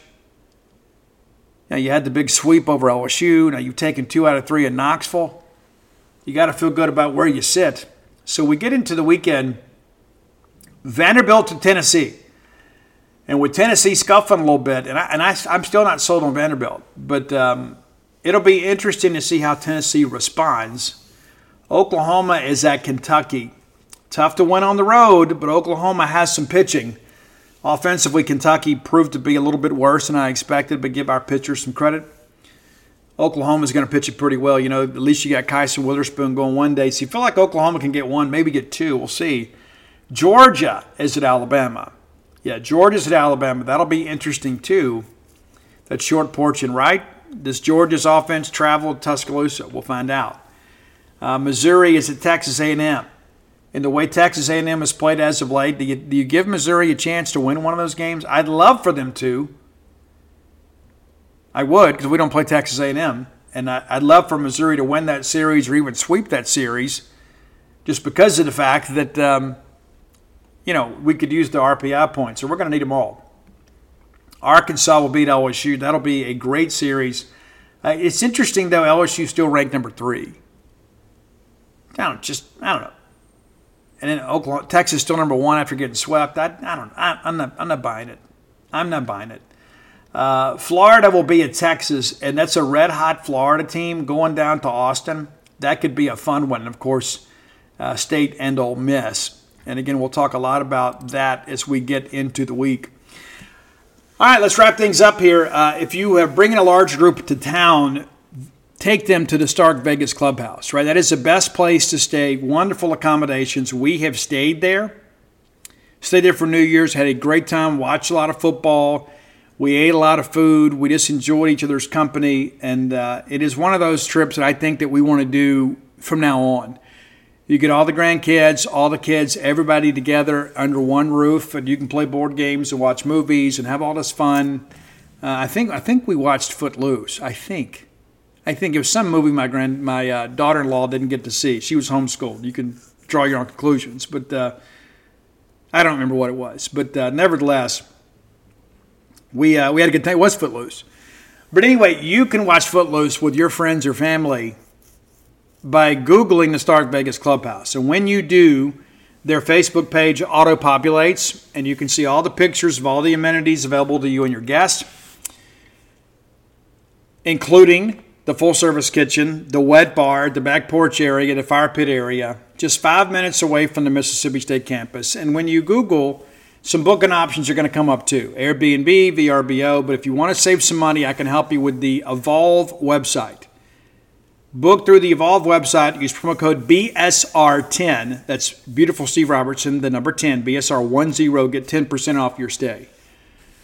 Now, you had the big sweep over LSU. Now, you've taken 2 out of 3 in Knoxville. You got to feel good about where you sit. So we get into the weekend. Vanderbilt to Tennessee. And with Tennessee scuffling a little bit, I'm still not sold on Vanderbilt, but it'll be interesting to see how Tennessee responds. Oklahoma is at Kentucky. Tough to win on the road, but Oklahoma has some pitching. Offensively, Kentucky proved to be a little bit worse than I expected, but give our pitchers some credit. Oklahoma's going to pitch it pretty well. At least you got Kyson Witherspoon going one day. So you feel like Oklahoma can get 1, maybe get 2. We'll see. Georgia is at Alabama. Yeah, Georgia's at Alabama. That'll be interesting, too. That short portion, right? Does Georgia's offense travel to Tuscaloosa? We'll find out. Missouri is at Texas A&M. And the way Texas A&M has played as of late, do you give Missouri a chance to win one of those games? I'd love for them to. I would, because we don't play Texas A&M. And I'd love for Missouri to win that series or even sweep that series just because of the fact that we could use the RPI points, so we're going to need them all. Arkansas will beat LSU. That'll be a great series. It's interesting, though, LSU still ranked number 3. I don't know. And then Texas still number 1 after getting swept. I'm not buying it. I'm not buying it. Florida will be at Texas, and that's a red-hot Florida team going down to Austin. That could be a fun one. And, of course, State and Ole Miss. And again, we'll talk a lot about that as we get into the week. All right, let's wrap things up here. If you are bringing a large group to town, take them to the Stark Vegas Clubhouse, right? That is the best place to stay. Wonderful accommodations. We have stayed there. Stayed there for New Year's, had a great time, watched a lot of football. We ate a lot of food. We just enjoyed each other's company. And it is one of those trips that I think that we want to do from now on. You get all the grandkids, all the kids, everybody together under one roof, and you can play board games and watch movies and have all this fun. I think we watched Footloose. I think it was some movie my daughter-in-law didn't get to see. She was homeschooled. You can draw your own conclusions, but I don't remember what it was. But nevertheless, we had a good time. It was Footloose. But anyway, you can watch Footloose with your friends or family by Googling the Stark Vegas Clubhouse. And when you do, their Facebook page auto-populates, and you can see all the pictures of all the amenities available to you and your guests, including the full-service kitchen, the wet bar, the back porch area, the fire pit area, just 5 minutes away from the Mississippi State campus. And when you Google, some booking options are going to come up too. Airbnb, VRBO, but if you want to save some money, I can help you with the Evolve website. Book through the Evolve website. Use promo code BSR10. That's beautiful Steve Robertson, the number 10, BSR10. Get 10% off your stay.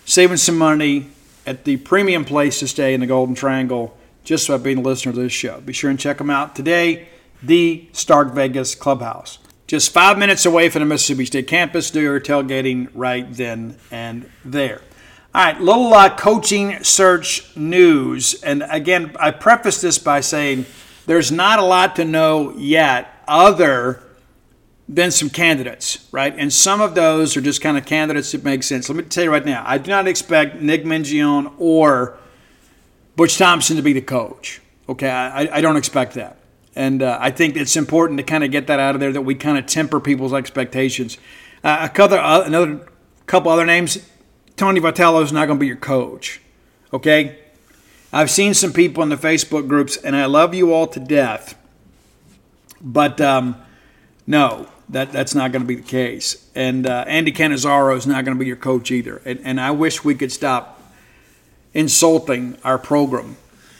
saving some money at the premium place to stay in the Golden Triangle just by being a listener to this show. Be sure and check them out today, the Stark Vegas Clubhouse. Just 5 minutes away from the Mississippi State campus. Do your tailgating right then and there. All right, little coaching search news. And again, I preface this by saying there's not a lot to know yet other than some candidates, right? And some of those are just kind of candidates that make sense. Let me tell you right now, I do not expect Nick Mingione or Butch Thompson to be the coach. Okay, I don't expect that. And I think it's important to kind of get that out of there, that we kind of temper people's expectations. Another couple other names. Tony Vitello is not going to be your coach. Okay? I've seen some people in the Facebook groups, and I love you all to death. But no, that's not going to be the case. And Andy Cannizaro is not going to be your coach either. And I wish we could stop insulting our program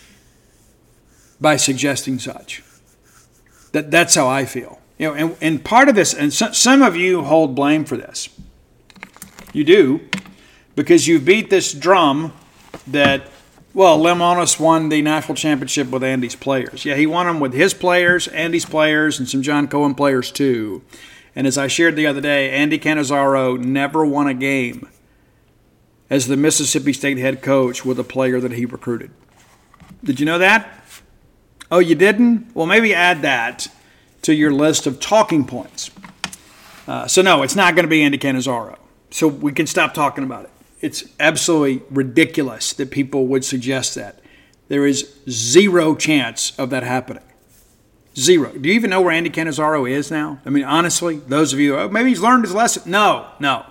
by suggesting such. That's how I feel. You know, and part of this, and some of you hold blame for this. You do, because you beat this drum that, well, Lemonis won the national championship with Andy's players. Yeah, he won them with his players, Andy's players, and some John Cohen players too. And as I shared the other day, Andy Cannizaro never won a game as the Mississippi State head coach with a player that he recruited. Did you know that? Oh, you didn't? Well, maybe add that to your list of talking points. So no, it's not going to be Andy Cannizaro. So we can stop talking about it. It's absolutely ridiculous that people would suggest that. There is zero chance of that happening. Zero. Do you even know where Andy Cannizaro is now? I mean, honestly, those of you, maybe he's learned his lesson. No.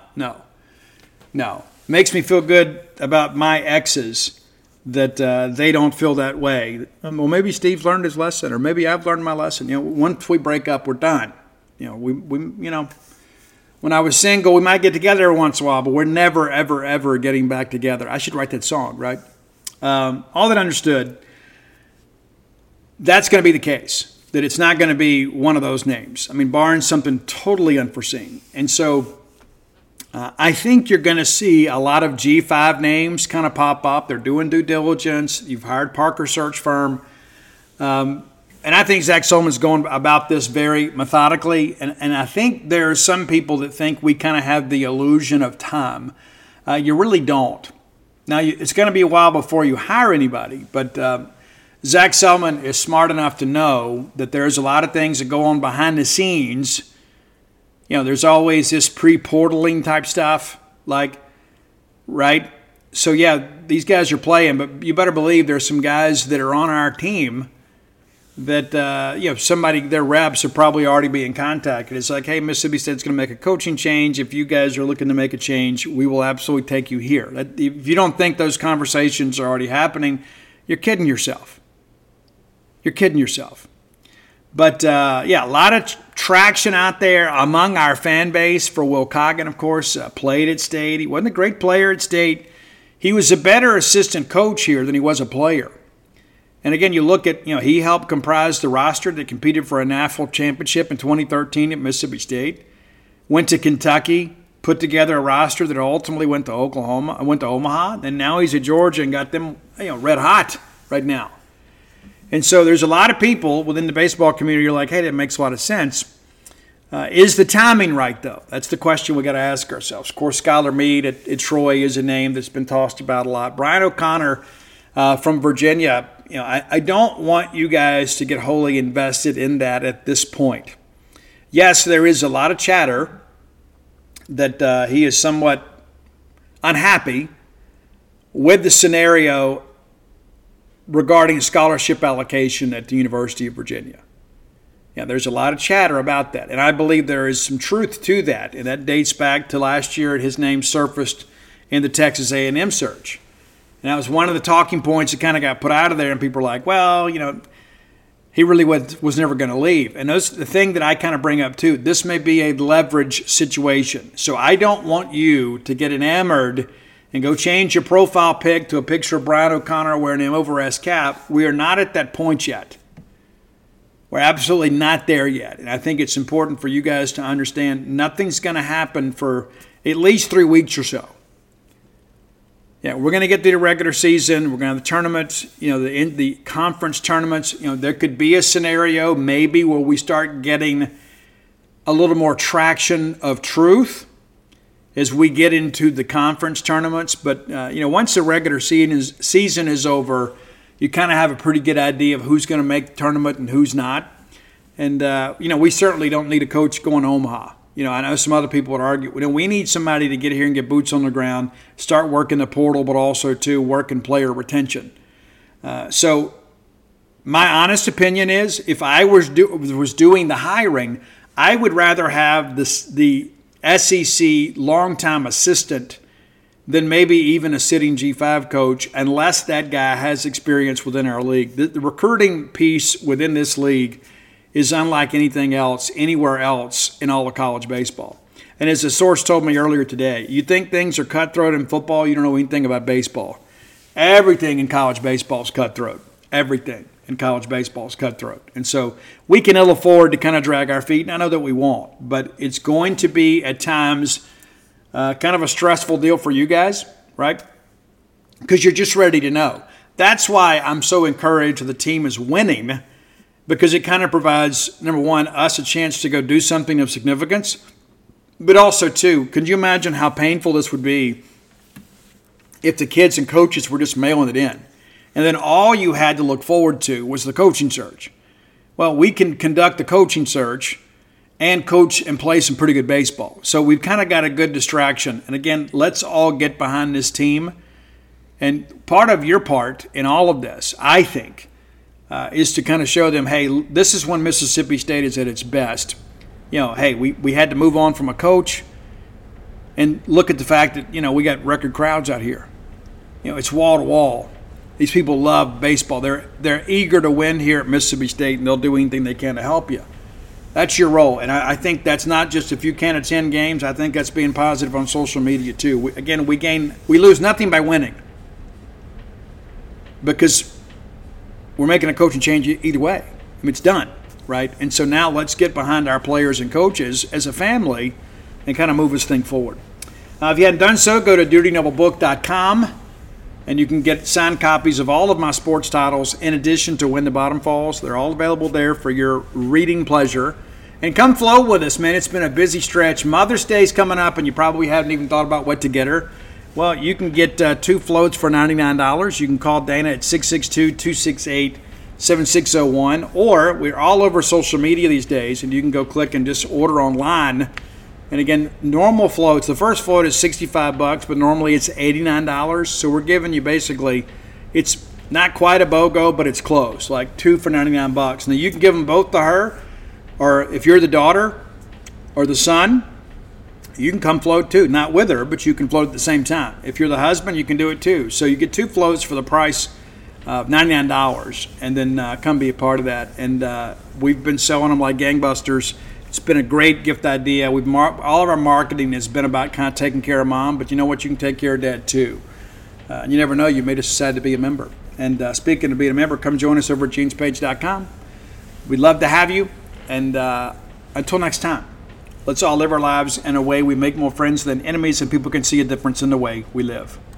Makes me feel good about my exes that they don't feel that way. Well, maybe Steve's learned his lesson, or maybe I've learned my lesson. You know, once we break up, we're done. You know, we when I was single, we might get together every once in a while, but we're never, ever, ever getting back together. I should write that song, right? All that understood, that's going to be the case, that it's not going to be one of those names. I mean, barring something totally unforeseen. And so I think you're going to see a lot of G5 names kind of pop up. They're doing due diligence. You've hired Parker Search Firm. And I think Zach Sullivan's going about this very methodically. And I think there are some people that think we kind of have the illusion of time. You really don't. Now, it's going to be a while before you hire anybody. But Zach Sullivan is smart enough to know that there's a lot of things that go on behind the scenes. You know, there's always this pre-portaling type stuff, like, right? So, yeah, these guys are playing, but you better believe there's some guys that are on our team that, somebody, their reps are probably already being contacted. It's like, hey, Mississippi State's going to make a coaching change. If you guys are looking to make a change, we will absolutely take you here. If you don't think those conversations are already happening, you're kidding yourself. You're kidding yourself. But, a lot of traction out there among our fan base for Will Coggin, of course. Played at State. He wasn't a great player at State. He was a better assistant coach here than he was a player. And again, you look at, he helped comprise the roster that competed for a national championship in 2013 at Mississippi State. Went to Kentucky, put together a roster that ultimately went to Omaha, and now he's at Georgia and got them, red hot right now. And so there's a lot of people within the baseball community who are like, hey, that makes a lot of sense. Is the timing right, though? That's the question we got to ask ourselves. Of course, Skylar Meade at Troy is a name that's been tossed about a lot. Brian O'Connor from Virginia, I don't want you guys to get wholly invested in that at this point. Yes, there is a lot of chatter that he is somewhat unhappy with the scenario regarding scholarship allocation at the University of Virginia. Yeah, there's a lot of chatter about that, and I believe there is some truth to that, and that dates back to last year. His name surfaced in the Texas A&M search, and that was one of the talking points that kind of got put out of there, and people were like, well, he really was never going to leave. And that's the thing that I kind of bring up too. This may be a leverage situation, so I don't want you to get enamored and go change your profile pic to a picture of Brian O'Connor wearing an over S cap. We are not at that point yet. We're absolutely not there yet. And I think it's important for you guys to understand nothing's going to happen for at least 3 weeks or so. Yeah, we're going to get through the regular season. We're going to have the tournaments, the conference tournaments. There could be a scenario maybe where we start getting a little more traction of truth as we get into the conference tournaments. But, once the regular season is over, you kind of have a pretty good idea of who's going to make the tournament and who's not. And, we certainly don't need a coach going to Omaha. I know some other people would argue, we need somebody to get here and get boots on the ground, start working the portal, but also to work in player retention. So my honest opinion is if I was doing the hiring, I would rather have the SEC longtime assistant than maybe even a sitting G5 coach, unless that guy has experience within our league. The recruiting piece within this league is unlike anything else, anywhere else in all of college baseball. And as a source told me earlier today, you think things are cutthroat in football, you don't know anything about baseball. Everything in college baseball is cutthroat. Everything in college baseball is cutthroat. And so we can ill afford to kind of drag our feet, and I know that we won't, but it's going to be at times kind of a stressful deal for you guys, right? Because you're just ready to know. That's why I'm so encouraged the team is winning, because it kind of provides, number one, us a chance to go do something of significance. But also, too, could you imagine how painful this would be if the kids and coaches were just mailing it in? And then all you had to look forward to was the coaching search. Well, we can conduct the coaching search and coach and play some pretty good baseball. So we've kind of got a good distraction. And again, let's all get behind this team. And part of your part in all of this, I think, is to kind of show them, hey, this is when Mississippi State is at its best. Hey, we had to move on from a coach, and look at the fact that, we got record crowds out here. It's wall to wall. These people love baseball. They're eager to win here at Mississippi State, and they'll do anything they can to help you. That's your role. And I think that's not just if you can't attend games. I think that's being positive on social media too. We lose nothing by winning, because we're making a coaching change either way. It's done, right? And so now let's get behind our players and coaches as a family and kind of move this thing forward. If you hadn't done so, go to DutyNobleBook.com, and you can get signed copies of all of my sports titles in addition to When the Bottom Falls. They're all available there for your reading pleasure. And come flow with us, man. It's been a busy stretch. Mother's Day's coming up, and you probably haven't even thought about what to get her. Well, you can get 2 floats for $99. You can call Dana at 662-268-7601. Or we're all over social media these days, and you can go click and just order online. And again, normal floats, the first float is $65, but normally it's $89. So we're giving you basically, it's not quite a BOGO, but it's close, like 2 for $99. Now you can give them both to her, or if you're the daughter or the son, you can come float too. Not with her, but you can float at the same time. If you're the husband, you can do it too. So you get 2 floats for the price of $99, and then come be a part of that. And we've been selling them like gangbusters. It's been a great gift idea. All of our marketing has been about kind of taking care of mom, but you know what? You can take care of dad too. And you never know, you may just decide to be a member. And speaking of being a member, come join us over at genespage.com. We'd love to have you. And until next time, let's all live our lives in a way we make more friends than enemies, and people can see a difference in the way we live.